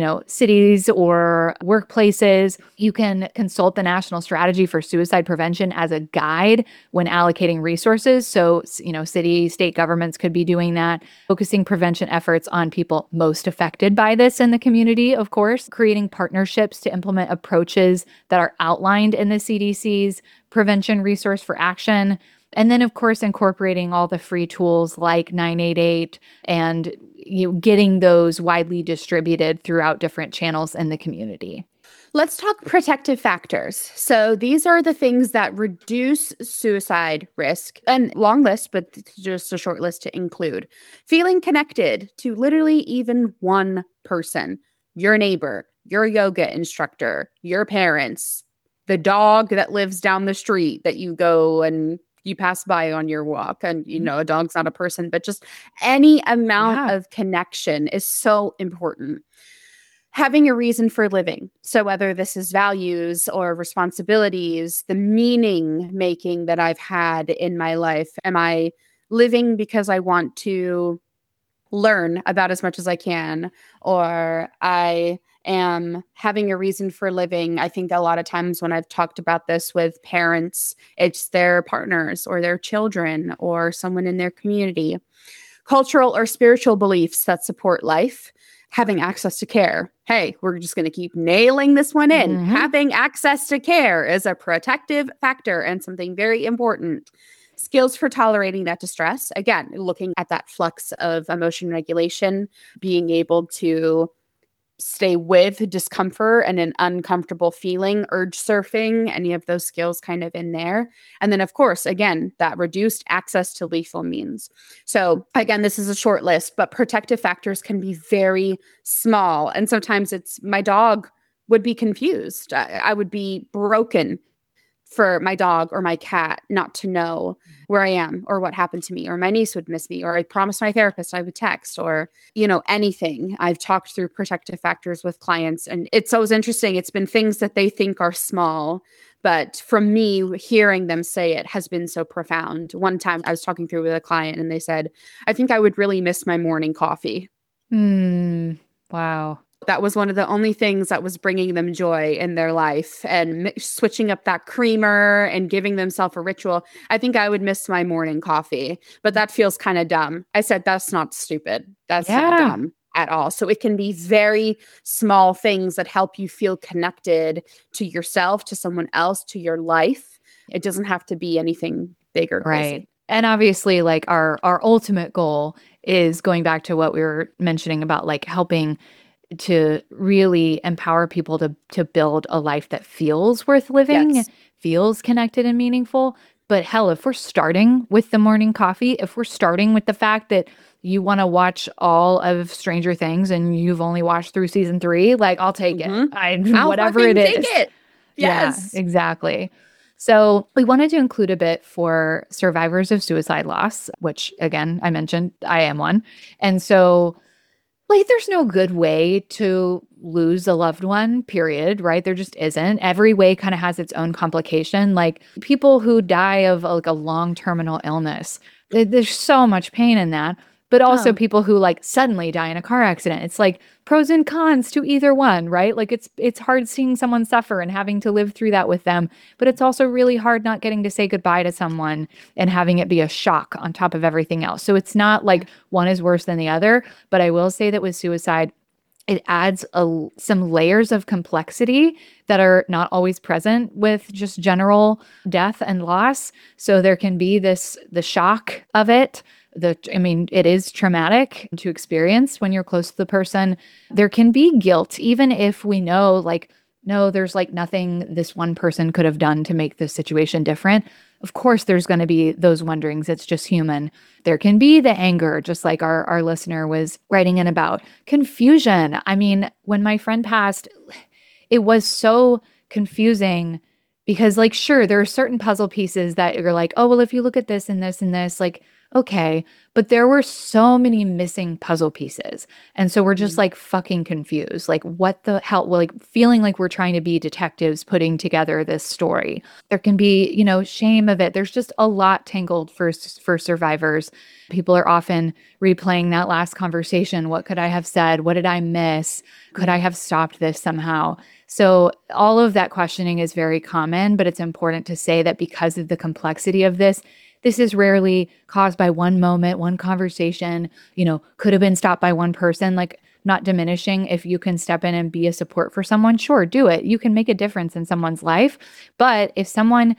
Speaker 1: cities or workplaces, you can consult the National Strategy for Suicide Prevention as a guide when allocating resources. So, city, state governments could be doing that, focusing prevention efforts on people most affected by this in the community, of course, creating partnerships to implement approaches that are outlined in the CDC's Prevention Resource for Action. And then, of course, incorporating all the free tools like 988 and getting those widely distributed throughout different channels in the community.
Speaker 2: Let's talk protective factors. So these are the things that reduce suicide risk, and long list, but just a short list to include. Feeling connected to literally even one person, your neighbor, your yoga instructor, your parents, the dog that lives down the street that you go and you pass by on your walk. And, a dog's not a person, but just any amount of connection is so important. Having a reason for living. So whether this is values or responsibilities, the meaning making that I've had in my life. Am I living because I want to learn about as much as I can, or I am having a reason for living? I think a lot of times when I've talked about this with parents, it's their partners or their children or someone in their community. Cultural or spiritual beliefs that support life. Having access to care. Hey, we're just going to keep nailing this one in. Mm-hmm. Having access to care is a protective factor and something very important. Skills for tolerating that distress. Again, looking at that flux of emotion regulation, being able to stay with discomfort and an uncomfortable feeling, urge surfing, any of those skills kind of in there. And then, of course, again, that reduced access to lethal means. So again, this is a short list, but protective factors can be very small. And sometimes it's my dog would be confused. I would be broken for my dog or my cat not to know where I am or what happened to me, or my niece would miss me, or I promised my therapist I would text, or, anything. I've talked through protective factors with clients, and it's always interesting. It's been things that they think are small, but from me hearing them say it has been so profound. One time I was talking through with a client and they said, I think I would really miss my morning coffee.
Speaker 1: Wow.
Speaker 2: That was one of the only things that was bringing them joy in their life, and switching up that creamer and giving themselves a ritual. I think I would miss my morning coffee, but that feels kind of dumb. I said, that's not stupid. That's not dumb at all. So it can be very small things that help you feel connected to yourself, to someone else, to your life. It doesn't have to be anything big or crazy.
Speaker 1: Right. And obviously, like our ultimate goal is going back to what we were mentioning about like helping to really empower people to build a life that feels worth living, feels connected and meaningful. But hell, if we're starting with the morning coffee, if we're starting with the fact that you want to watch all of Stranger Things and you've only watched through season 3, like I'll take it. Whatever it is.
Speaker 2: Take it. Yes.
Speaker 1: Yeah, exactly. So we wanted to include a bit for survivors of suicide loss, which again, I mentioned I am one. And so like, there's no good way to lose a loved one, period, right? There just isn't. Every way kind of has its own complication. Like people who die of like a long terminal illness, there's so much pain in that. But also people who like suddenly die in a car accident. It's like pros and cons to either one, right? Like it's hard seeing someone suffer and having to live through that with them. But it's also really hard not getting to say goodbye to someone and having it be a shock on top of everything else. So it's not like one is worse than the other. But I will say that with suicide, it adds some layers of complexity that are not always present with just general death and loss. So there can be the shock of it. It is traumatic to experience when you're close to the person. There can be guilt, even if we know, like, no, there's like nothing this one person could have done to make this situation different. Of course, there's going to be those wonderings. It's just human. There can be the anger, just like our listener was writing in about. Confusion. I mean, when my friend passed, it was so confusing because, like, sure, there are certain puzzle pieces that you're like, oh, well, if you look at this and this and this, like, okay, but there were so many missing puzzle pieces. And so we're just like fucking confused. Like what the hell, like feeling like we're trying to be detectives putting together this story. There can be, shame of it. There's just a lot tangled for survivors. People are often replaying that last conversation. What could I have said? What did I miss? Could I have stopped this somehow? So all of that questioning is very common, but it's important to say that because of the complexity of this is rarely caused by one moment, one conversation, could have been stopped by one person, like not diminishing. If you can step in and be a support for someone, sure, do it. You can make a difference in someone's life. But if someone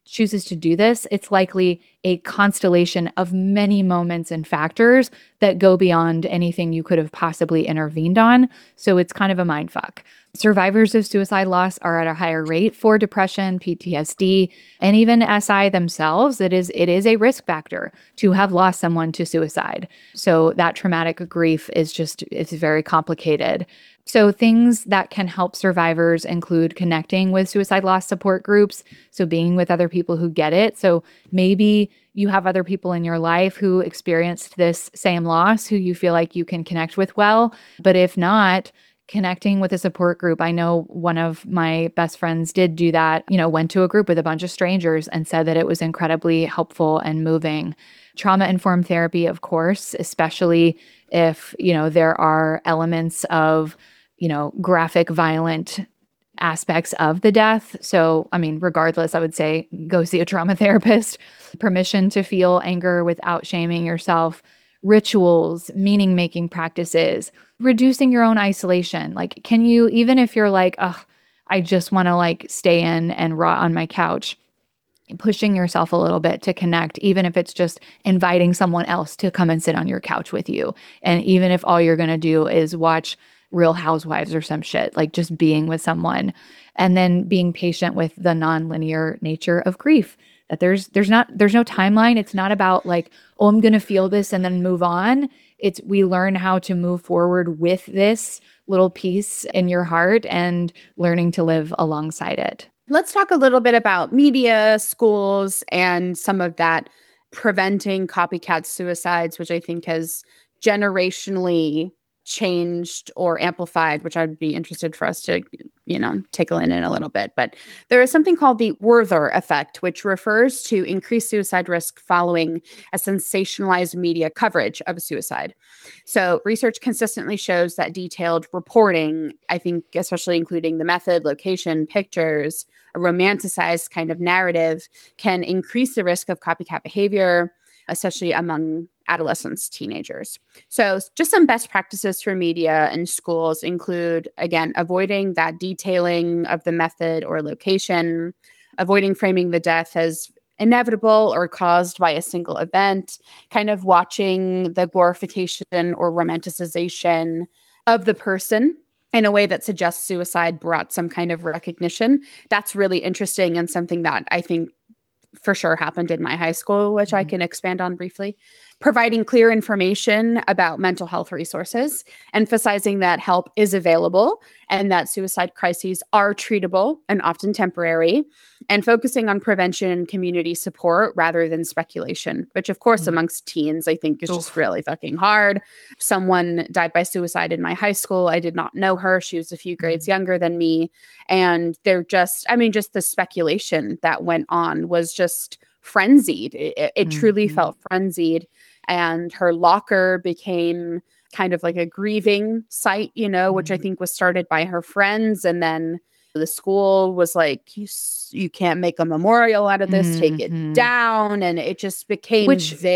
Speaker 1: chooses to do this, it's likely a constellation of many moments and factors that go beyond anything you could have possibly intervened on. So it's kind of a mind fuck. Survivors of suicide loss are at a higher rate for depression, PTSD, and even SI themselves. It is a risk factor to have lost someone to suicide. So that traumatic grief it's very complicated. So things that can help survivors include connecting with suicide loss support groups, so being with other people who get it. So maybe you have other people in your life who experienced this same loss who you feel like you can connect with well. But if not, connecting with a support group. I know one of my best friends did do that, went to a group with a bunch of strangers and said that it was incredibly helpful and moving. Trauma-informed therapy, of course, especially if, there are elements of graphic, violent aspects of the death. So, regardless, I would say go see a trauma therapist. Permission to feel anger without shaming yourself. Rituals, meaning-making practices, reducing your own isolation. Like, can you, even if you're like, oh, I just want to stay in and rot on my couch, pushing yourself a little bit to connect, even if it's just inviting someone else to come and sit on your couch with you. And even if all you're going to do is watch Real Housewives or some shit, just being with someone. And then being patient with the nonlinear nature of grief, that there's no timeline. It's not about oh, I'm going to feel this and then move on. It's we learn how to move forward with this little piece in your heart and learning to live alongside it.
Speaker 2: Let's talk a little bit about media, schools, and some of that preventing copycat suicides, which I think has generationally changed or amplified, which I'd be interested for us to, tickle in a little bit. But there is something called the Werther effect, which refers to increased suicide risk following a sensationalized media coverage of a suicide. So research consistently shows that detailed reporting, I think, especially including the method, location, pictures, a romanticized kind of narrative, can increase the risk of copycat behavior, especially among adolescents, teenagers. So just some best practices for media and schools include, again, avoiding that detailing of the method or location, avoiding framing the death as inevitable or caused by a single event, kind of watching the glorification or romanticization of the person in a way that suggests suicide brought some kind of recognition. That's really interesting and something that I think for sure happened in my high school, which I can expand on briefly. Providing clear information about mental health resources, emphasizing that help is available and that suicide crises are treatable and often temporary, and focusing on prevention and community support rather than speculation, which of course amongst teens, I think is just really fucking hard. Someone died by suicide in my high school. I did not know her. She was a few grades younger than me. And they're just the speculation that went on was just frenzied. It truly felt frenzied. And her locker became kind of like a grieving site, which I think was started by her friends. And then the school was like, you can't make a memorial out of this, take it down. And it just became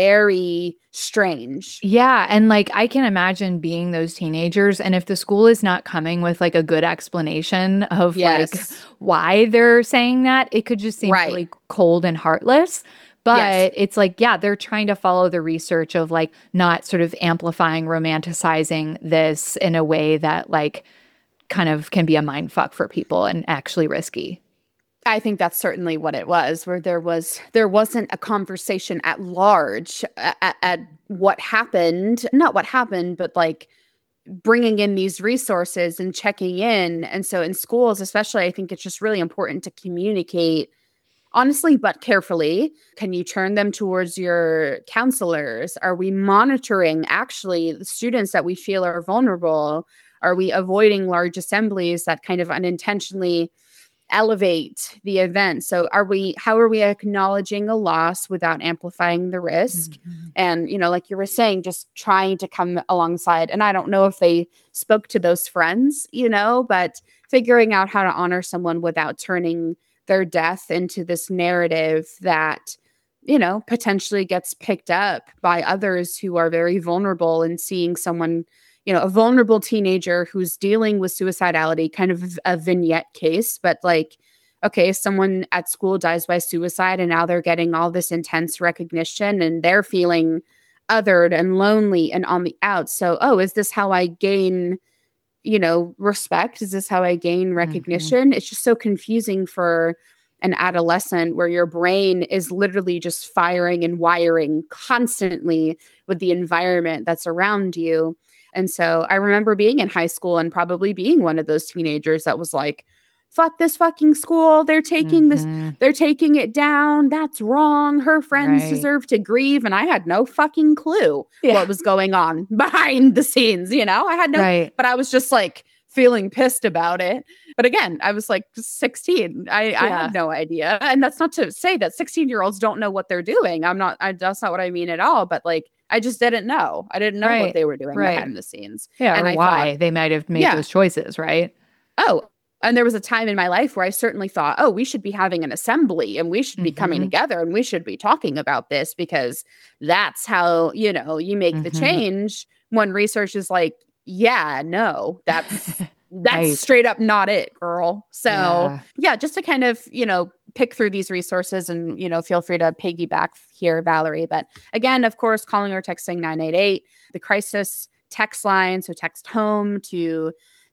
Speaker 2: very strange.
Speaker 1: Yeah. And I can imagine being those teenagers. And if the school is not coming with a good explanation of why they're saying that, it could just seem really cold and heartless. But it's they're trying to follow the research of not sort of amplifying, romanticizing this in a way that kind of can be a mind fuck for people and actually risky.
Speaker 2: I think that's certainly what it was, where there wasn't a conversation at large at what happened, not what happened, but bringing in these resources and checking in. And so in schools, especially, I think it's just really important to communicate honestly, but carefully. Can you turn them towards your counselors? Are we monitoring actually the students that we feel are vulnerable? Are we avoiding large assemblies that kind of unintentionally elevate the event? So how are we acknowledging a loss without amplifying the risk? And, like you were saying, just trying to come alongside. And I don't know if they spoke to those friends, but figuring out how to honor someone without turning their death into this narrative that, potentially gets picked up by others who are very vulnerable, and seeing someone, a vulnerable teenager who's dealing with suicidality, kind of a vignette case, but okay, someone at school dies by suicide and now they're getting all this intense recognition and they're feeling othered and lonely and on the outs. So, oh, is this how I gain, respect? Is this how I gain recognition? It's just so confusing for an adolescent where your brain is literally just firing and wiring constantly with the environment that's around you. And so I remember being in high school and probably being one of those teenagers that was like, fuck this fucking school. They're taking they're taking it down. That's wrong. Her friends deserve to grieve. And I had no fucking clue what was going on behind the scenes. I had no, but I was just like feeling pissed about it. But again, I was like 16. I had no idea. And that's not to say that 16-year-olds don't know what they're doing. That's not what I mean at all. But like, I just didn't know. I didn't know what they were doing behind the scenes.
Speaker 1: Yeah.
Speaker 2: And
Speaker 1: or why they might have made those choices, right?
Speaker 2: Oh, and there was a time in my life where I certainly thought, oh, we should be having an assembly and we should be coming together and we should be talking about this because that's how, you make the change. When research is like, yeah, no, that's straight up not it, girl. So yeah, just to kind of, pick through these resources and, feel free to piggyback here, Valerie. But again, of course, calling or texting 988, the crisis text line. So text home to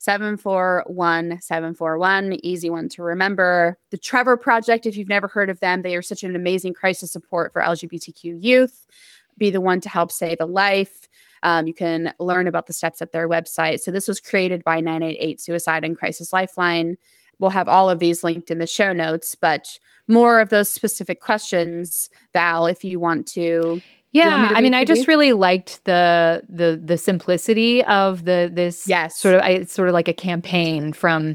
Speaker 2: 741-741, easy one to remember. The Trevor Project, if you've never heard of them, they are such an amazing crisis support for LGBTQ youth. Be the one to help save a life. You can learn about the steps at their website. So this was created by 988 Suicide and Crisis Lifeline. We'll have all of these linked in the show notes, but more of those specific questions, Val, if you want to.
Speaker 1: Yeah, I mean, I just really liked the simplicity of this it's sort of like a campaign from,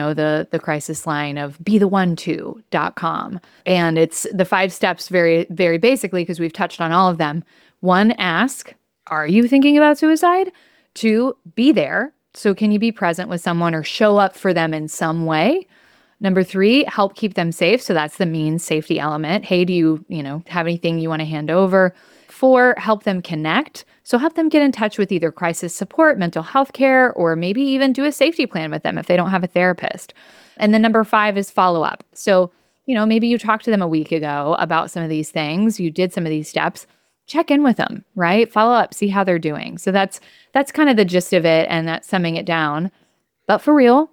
Speaker 1: the crisis line of BeTheOne2.com. And it's the 5 steps very, very basically, because we've touched on all of them. 1, ask, are you thinking about suicide? 2, be there. So can you be present with someone or show up for them in some way? Number 3, help keep them safe. So that's the means safety element. Hey, do you, have anything you want to hand over? 4, help them connect. So help them get in touch with either crisis support, mental health care, or maybe even do a safety plan with them if they don't have a therapist. And then number 5 is follow up. So, maybe you talked to them a week ago about some of these things. You did some of these steps. Check in with them, right? Follow up, see how they're doing. So that's kind of the gist of it, and that's summing it down. But for real,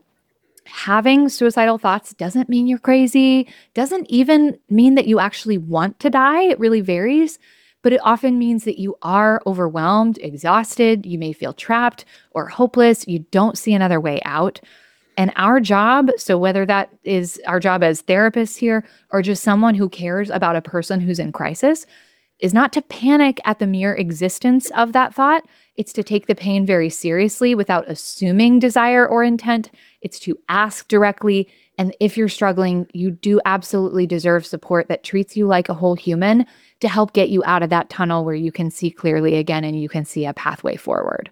Speaker 1: having suicidal thoughts doesn't mean you're crazy, doesn't even mean that you actually want to die. It really varies. But it often means that you are overwhelmed, exhausted, you may feel trapped or hopeless, you don't see another way out. And our job, so whether that is our job as therapists here or just someone who cares about a person who's in crisis, is not to panic at the mere existence of that thought. It's to take the pain very seriously without assuming desire or intent. It's to ask directly. And if you're struggling, you do absolutely deserve support that treats you like a whole human to help get you out of that tunnel where you can see clearly again and you can see a pathway forward.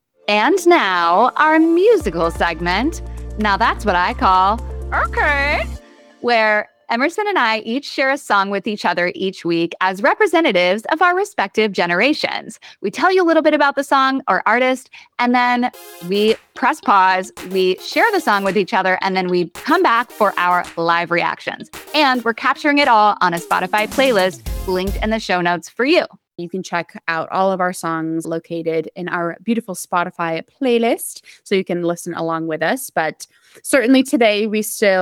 Speaker 1: And now, our musical segment. Now that's what I call Okay, where Emerson and I each share a song with each other each week as representatives of our respective generations. We tell you a little bit about the song or artist, and then we press pause, we share the song with each other, and then we come back for our live reactions. And we're capturing it all on a Spotify playlist linked in the show notes for you. You can check out all of our songs located in our beautiful Spotify playlist, so you can listen along with us. But certainly today we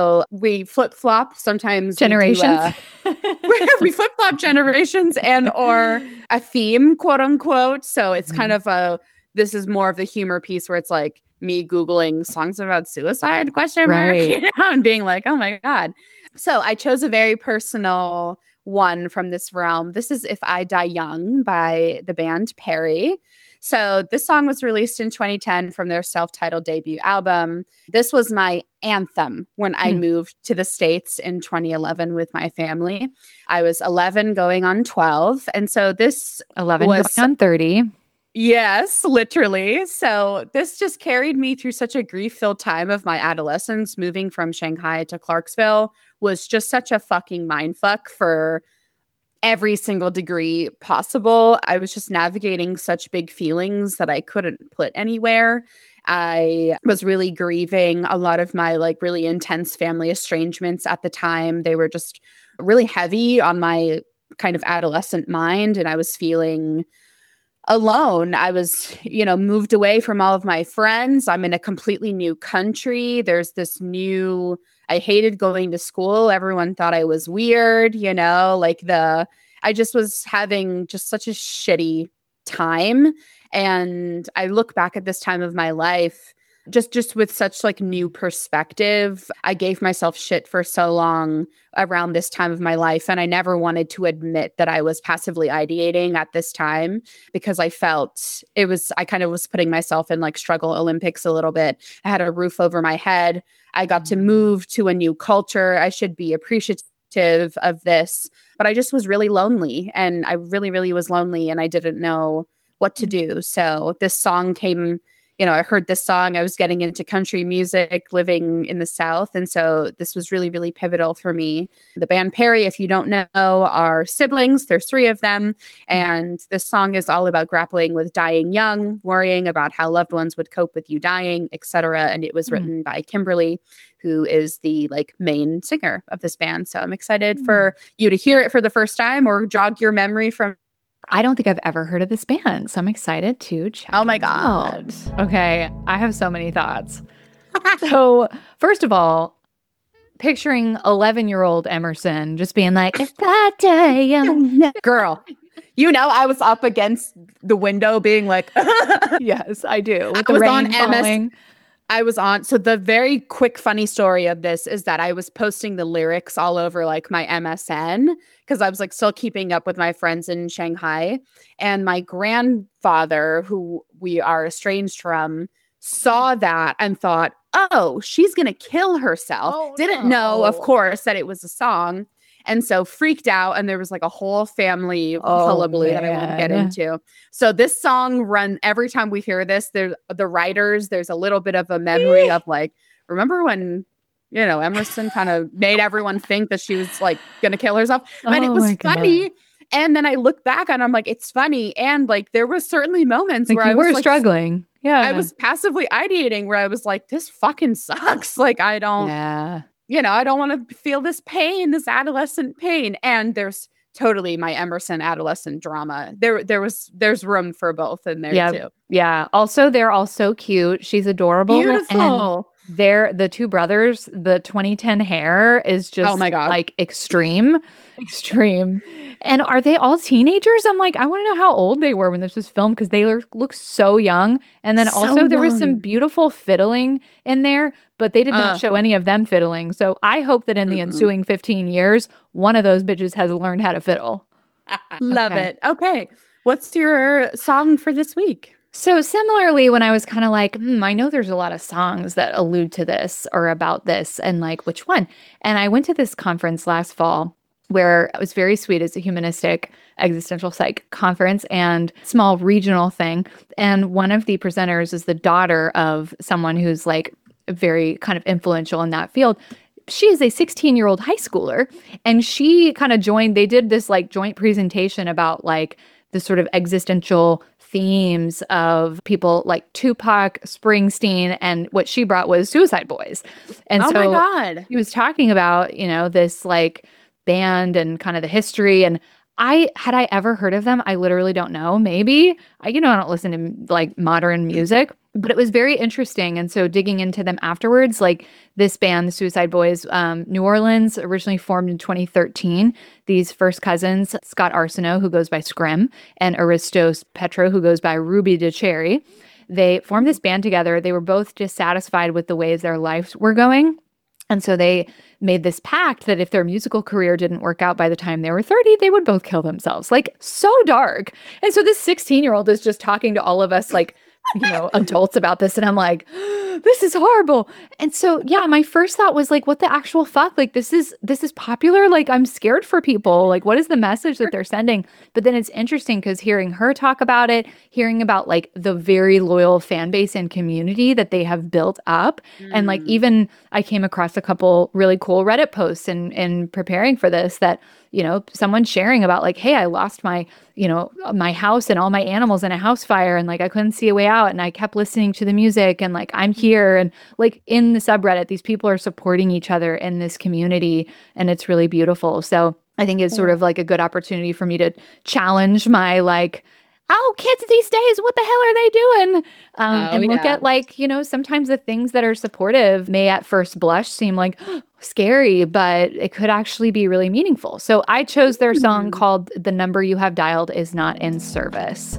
Speaker 1: flip-flop sometimes. Generations.
Speaker 2: We flip-flop generations and or a theme, quote unquote. So it's kind of this is more of the humor piece where it's like me Googling songs about suicide, question mark,
Speaker 1: right.
Speaker 2: And being like, oh my God. So I chose a very personal one from this realm. This is If I Die Young by the band Perry. So this song was released in 2010 from their self-titled debut album. This was my anthem when I moved to the States in 2011 with my family. I was 11 going on 12. And so this
Speaker 1: 11 going on 30.
Speaker 2: Yes, literally. So this just carried me through such a grief-filled time of my adolescence. Moving from Shanghai to Clarksville was just such a fucking mindfuck for every single degree possible. I was just navigating such big feelings that I couldn't put anywhere. I was really grieving a lot of my like really intense family estrangements at the time. They were just really heavy on my kind of adolescent mind, and I was feeling alone. I was, moved away from all of my friends. I'm in a completely new country. There's this new, I hated going to school. Everyone thought I was weird, I just was having just such a shitty time. And I look back at this time of my life just with such like new perspective. I gave myself shit for so long around this time of my life, and I never wanted to admit that I was passively ideating at this time, because I felt I kind of was putting myself in like struggle Olympics a little bit. I had a roof over my head. I got to move to a new culture. I should be appreciative of this, but I just was really lonely, and I really, really was lonely, and I didn't know what to do. So this song came, I heard this song. I was getting into country music, living in the South. And so this was really, really pivotal for me. The band Perry, if you don't know, are siblings. There's 3 of them. And this song is all about grappling with dying young, worrying about how loved ones would cope with you dying, etc. And it was written by Kimberly, who is the like main singer of this band. So I'm excited for you to hear it for the first time or jog your memory from.
Speaker 1: I don't think I've ever heard of this band, so I'm excited to check
Speaker 2: Oh my God.
Speaker 1: out. Okay, I have so many thoughts. So, first of all, picturing 11-year-old Emerson just being like, if that day,
Speaker 2: girl, I was up against the window being like,
Speaker 1: yes, I do.
Speaker 2: With the rain falling. I was on. So the very quick, funny story of this is that I was posting the lyrics all over like my MSN, because I was like still keeping up with my friends in Shanghai. And my grandfather, who we are estranged from, saw that and thought, oh, she's going to kill herself. Didn't know, of course, that it was a song. And so freaked out, and there was like a whole family hullabaloo that I won't get into. So this song run every time we hear this, there's the writers, there's a little bit of a memory of like, remember when, Emerson kind of made everyone think that she was like going to kill herself. And it was funny. And then I look back and I'm like, it's funny. And like, there was certainly moments where I was like,
Speaker 1: struggling. Yeah.
Speaker 2: I was passively ideating where I was like, this fucking sucks. Like, I don't.
Speaker 1: Yeah.
Speaker 2: I don't want to feel this pain, this adolescent pain. And there's totally my Emerson adolescent drama. There's room for both in there too.
Speaker 1: Yeah. Also, they're all so cute. She's adorable.
Speaker 2: Beautiful.
Speaker 1: And the 2 brothers, the 2010 hair is just
Speaker 2: oh my God.
Speaker 1: Like extreme. And are they all teenagers? I'm like, I want to know how old they were when this was filmed, because they look so young. And then also there was some beautiful fiddling in there, but they did not show any of them fiddling. So I hope that in the ensuing 15 years, one of those bitches has learned how to fiddle.
Speaker 2: Love it. Okay. What's your song for this week?
Speaker 1: So similarly, when I was kind of like, I know there's a lot of songs that allude to this or about this, and like, which one? And I went to this conference last fall where it was very sweet. It's a humanistic existential psych conference and small regional thing. And one of the presenters is the daughter of someone who's like very kind of influential in that field. She is a 16-year-old high schooler, and she kind of they did this like joint presentation about like the sort of existential themes of people like Tupac, Springsteen, and what she brought was Suicide Boys. And
Speaker 2: oh my God.
Speaker 1: He was talking about, this like band and kind of the history. And had I ever heard of them? I literally don't know. Maybe I don't listen to like modern music, but it was very interesting. And so digging into them afterwards, like this band, the Suicide Boys, New Orleans, originally formed in 2013. These first cousins, Scott Arsenault, who goes by Scrim, and Aristos Petro, who goes by Ruby DeCherry, they formed this band together. They were both dissatisfied with the ways their lives were going. And so they made this pact that if their musical career didn't work out by the time they were 30, they would both kill themselves. Like, so dark. And so this 16-year-old is just talking to all of us like, adults about this. And I'm like, this is horrible. And so, yeah, my first thought was like, what the actual fuck? Like, this is popular. Like, I'm scared for people. Like, what is the message that they're sending? But then it's interesting because hearing her talk about it, hearing about like the very loyal fan base and community that they have built up. And like, even I came across a couple really cool Reddit posts in preparing for this that, someone sharing about like, hey, I lost my house and all my animals in a house fire, and like I couldn't see a way out, and I kept listening to the music, and like I'm here, and like in the subreddit, these people are supporting each other in this community, and it's really beautiful. So I think it's sort of like a good opportunity for me to challenge my like, oh, kids these days, what the hell are they doing? And look at like, sometimes the things that are supportive may at first blush seem like scary, but it could actually be really meaningful. So I chose their song called "The Number You Have Dialed Is Not in Service."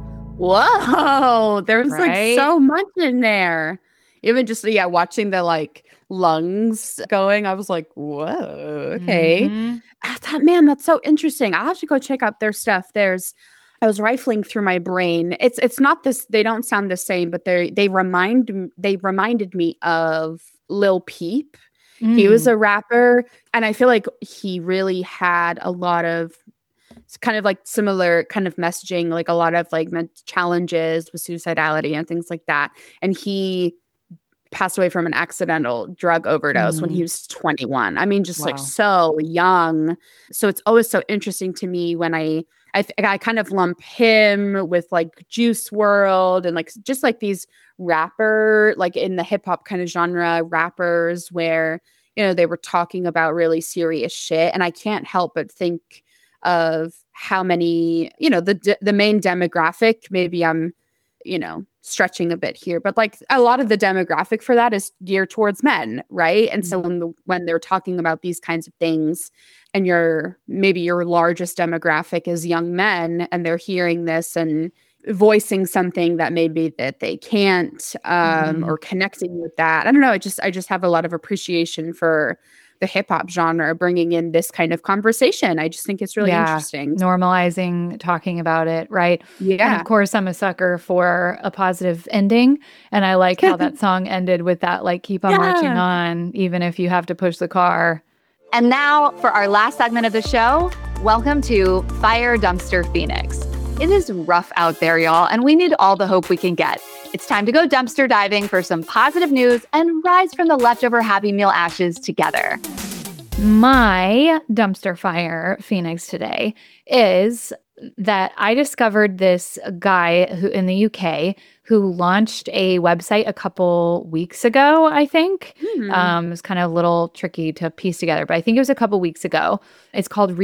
Speaker 2: Whoa, there's like so much in there. Even just, watching the like lungs going, I was like, whoa, okay. I thought, man, that's so interesting. I'll have to go check out their stuff. I was rifling through my brain. It's not this, they don't sound the same, but they reminded me of Lil Peep. He was a rapper, and I feel like he really had a lot of kind of like similar kind of messaging, like a lot of like challenges with suicidality and things like that. And he passed away from an accidental drug overdose when he was 21. I mean, just like so young. So it's always so interesting to me when I kind of lump him with like Juice WRLD and like just like these rapper, like in the hip hop kind of genre rappers where, they were talking about really serious shit. And I can't help but think of how many, the main demographic, maybe I'm, stretching a bit here, but like a lot of the demographic for that is geared towards men, right? And so when they're talking about these kinds of things, and maybe your largest demographic is young men, and they're hearing this and voicing something that maybe that they can't, or connecting with that. I don't know. I just have a lot of appreciation for the hip hop genre bringing in this kind of conversation. I just think it's really interesting.
Speaker 1: Normalizing talking about it, right?
Speaker 2: Yeah.
Speaker 1: And of course, I'm a sucker for a positive ending. And I like how that song ended with that, like, keep on marching on, even if you have to push the car. And now for our last segment of the show, welcome to Fire Dumpster Phoenix. It is rough out there, y'all, and we need all the hope we can get. It's time to go dumpster diving for some positive news and rise from the leftover Happy Meal ashes together. My dumpster fire Phoenix today is that I discovered this guy who in the UK who launched a website a couple weeks ago, I think. It was kind of a little tricky to piece together, but I think it was a couple weeks ago. It's called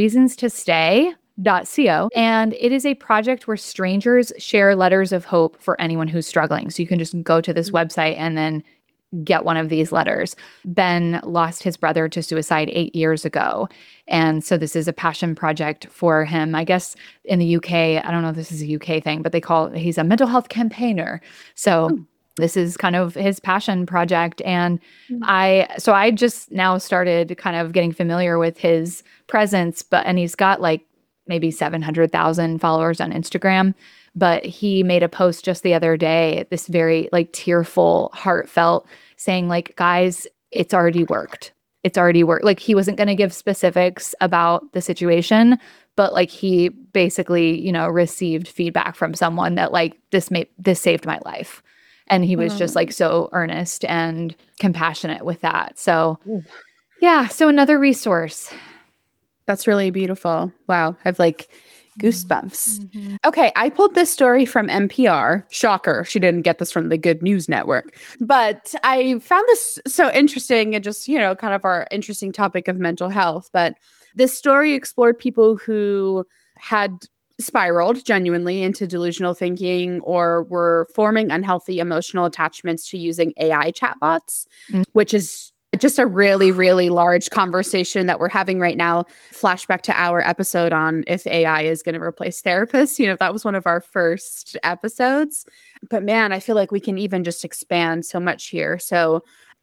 Speaker 1: reasonstostay.co, and it is a project where strangers share letters of hope for anyone who's struggling. So you can just go to this website and then get one of these letters. Ben lost his brother to suicide 8 years ago. And so this is a passion project for him. I guess in the UK, I don't know if this is a UK thing, but he's a mental health campaigner. So this is kind of his passion project. And I just now started kind of getting familiar with his presence, and he's got like maybe 700,000 followers on Instagram. But he made a post just the other day, this very like tearful, heartfelt, saying like, guys, it's already worked. It's already worked. Like he wasn't going to give specifics about the situation, but like he basically, received feedback from someone that like this saved my life. And he was just like so earnest and compassionate with that. So yeah, so another resource.
Speaker 2: That's really beautiful. Wow. I've like goosebumps. Okay, I pulled this story from NPR. Shocker, she didn't get this from the Good News Network. But I found this so interesting and just, kind of our interesting topic of mental health. But this story explored people who had spiraled genuinely into delusional thinking or were forming unhealthy emotional attachments to using AI chatbots, which is just a really, really large conversation that we're having right now. Flashback to our episode on if AI is going to replace therapists. That was one of our first episodes. But man, I feel like we can even just expand so much here. So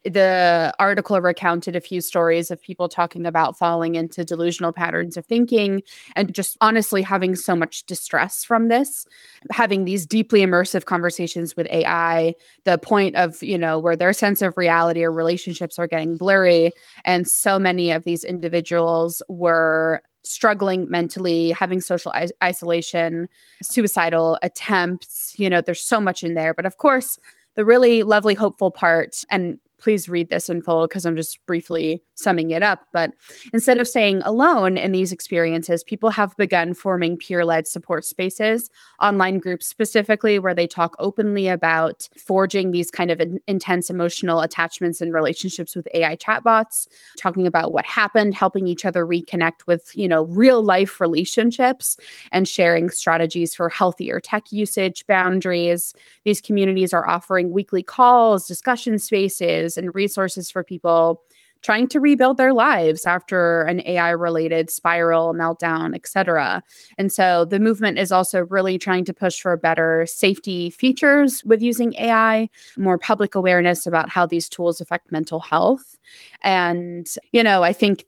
Speaker 2: the article recounted a few stories of people talking about falling into delusional patterns of thinking and just honestly having so much distress from this, having these deeply immersive conversations with AI, the point of, where their sense of reality or relationships are getting blurry. And so many of these individuals were struggling mentally, having social isolation, suicidal attempts. There's so much in there. But of course, the really lovely, hopeful part, and please read this in full because I'm just briefly summing it up. But instead of staying alone in these experiences, people have begun forming peer-led support spaces, online groups specifically, where they talk openly about forging these kind of intense emotional attachments and relationships with AI chatbots, talking about what happened, helping each other reconnect with, real life relationships, and sharing strategies for healthier tech usage boundaries. These communities are offering weekly calls, discussion spaces, and resources for people trying to rebuild their lives after an AI-related spiral, meltdown, etc. And so the movement is also really trying to push for better safety features with using AI, more public awareness about how these tools affect mental health. And, I think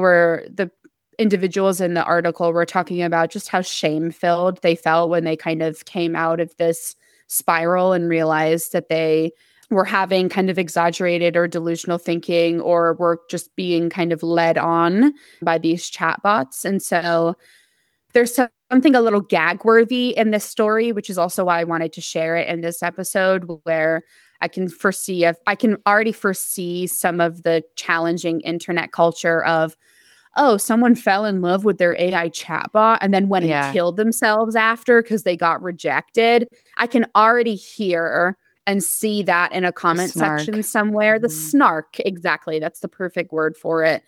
Speaker 2: the individuals in the article were talking about just how shame-filled they felt when they kind of came out of this spiral and realized that they were having kind of exaggerated or delusional thinking, or were just being kind of led on by these chatbots. And so there's something a little gag-worthy in this story, which is also why I wanted to share it in this episode, where I can already foresee some of the challenging internet culture of, oh, someone fell in love with their AI chatbot and then went and killed themselves after because they got rejected. I can already hear and see that in a comment section somewhere. The snark, exactly. That's the perfect word for it.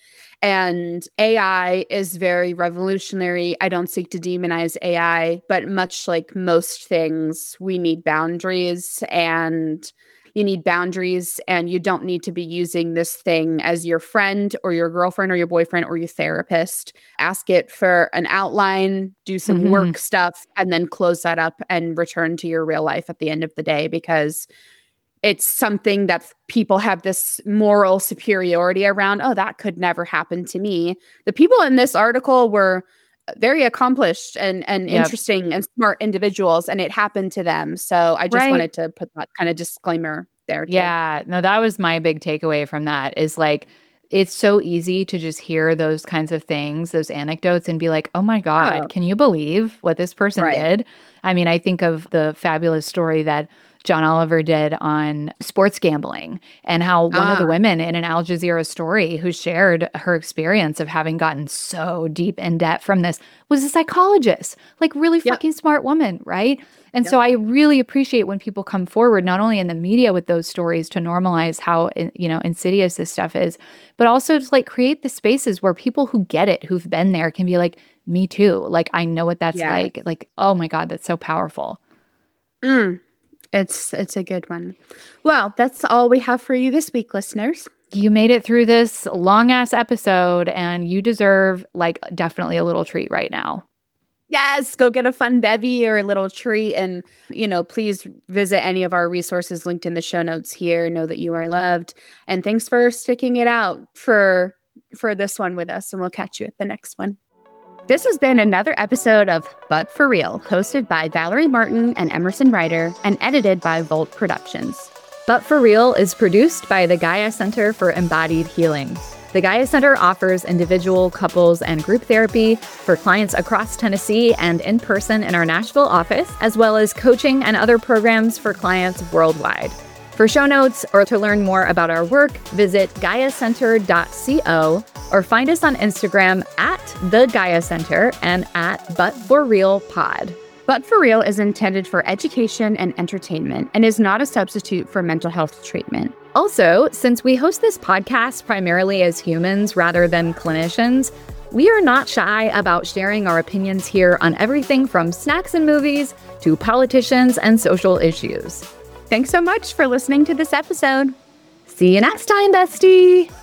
Speaker 2: And AI is very revolutionary. I don't seek to demonize AI, but much like most things, we need boundaries, and you need boundaries, and you don't need to be using this thing as your friend or your girlfriend or your boyfriend or your therapist. Ask it for an outline, do some work stuff, and then close that up and return to your real life at the end of the day, because it's something that people have this moral superiority around. Oh, that could never happen to me. The people in this article were very accomplished and interesting and smart individuals, and it happened to them. So I just wanted to put that kind of disclaimer there too.
Speaker 1: Yeah, no, that was my big takeaway from that, is like, it's so easy to just hear those kinds of things, those anecdotes, and be like, oh my God, can you believe what this person did? I mean, I think of the fabulous story that John Oliver did on sports gambling, and how one of the women in an Al Jazeera story who shared her experience of having gotten so deep in debt from this was a psychologist, like really fucking smart woman, right? And so I really appreciate when people come forward, not only in the media with those stories to normalize how, insidious this stuff is, but also to like create the spaces where people who get it, who've been there, can be like, me too. Like, I know what that's like. Like, oh my God, that's so powerful.
Speaker 2: It's a good one. Well, that's all we have for you this week, listeners.
Speaker 1: You made it through this long ass episode, and you deserve like definitely a little treat right now.
Speaker 2: Yes, go get a fun bevy or a little treat, and please visit any of our resources linked in the show notes here. Know that you are loved, and thanks for sticking it out for this one with us, and we'll catch you at the next one. This has been another episode of But For Real, hosted by Valerie Martin and Emerson Ryder, and edited by Volt Productions.
Speaker 1: But For Real is produced by the Gaia Center for Embodied Healing. The Gaia Center offers individual, couples, and group therapy for clients across Tennessee and in person in our Nashville office, as well as coaching and other programs for clients worldwide. For show notes or to learn more about our work, visit GaiaCenter.co or find us on Instagram at The Gaia Center and at But For Real Pod.
Speaker 2: But For Real is intended for education and entertainment and is not a substitute for mental health treatment.
Speaker 1: Also, since we host this podcast primarily as humans rather than clinicians, we are not shy about sharing our opinions here on everything from snacks and movies to politicians and social issues.
Speaker 2: Thanks so much for listening to this episode.
Speaker 1: See you next time, bestie.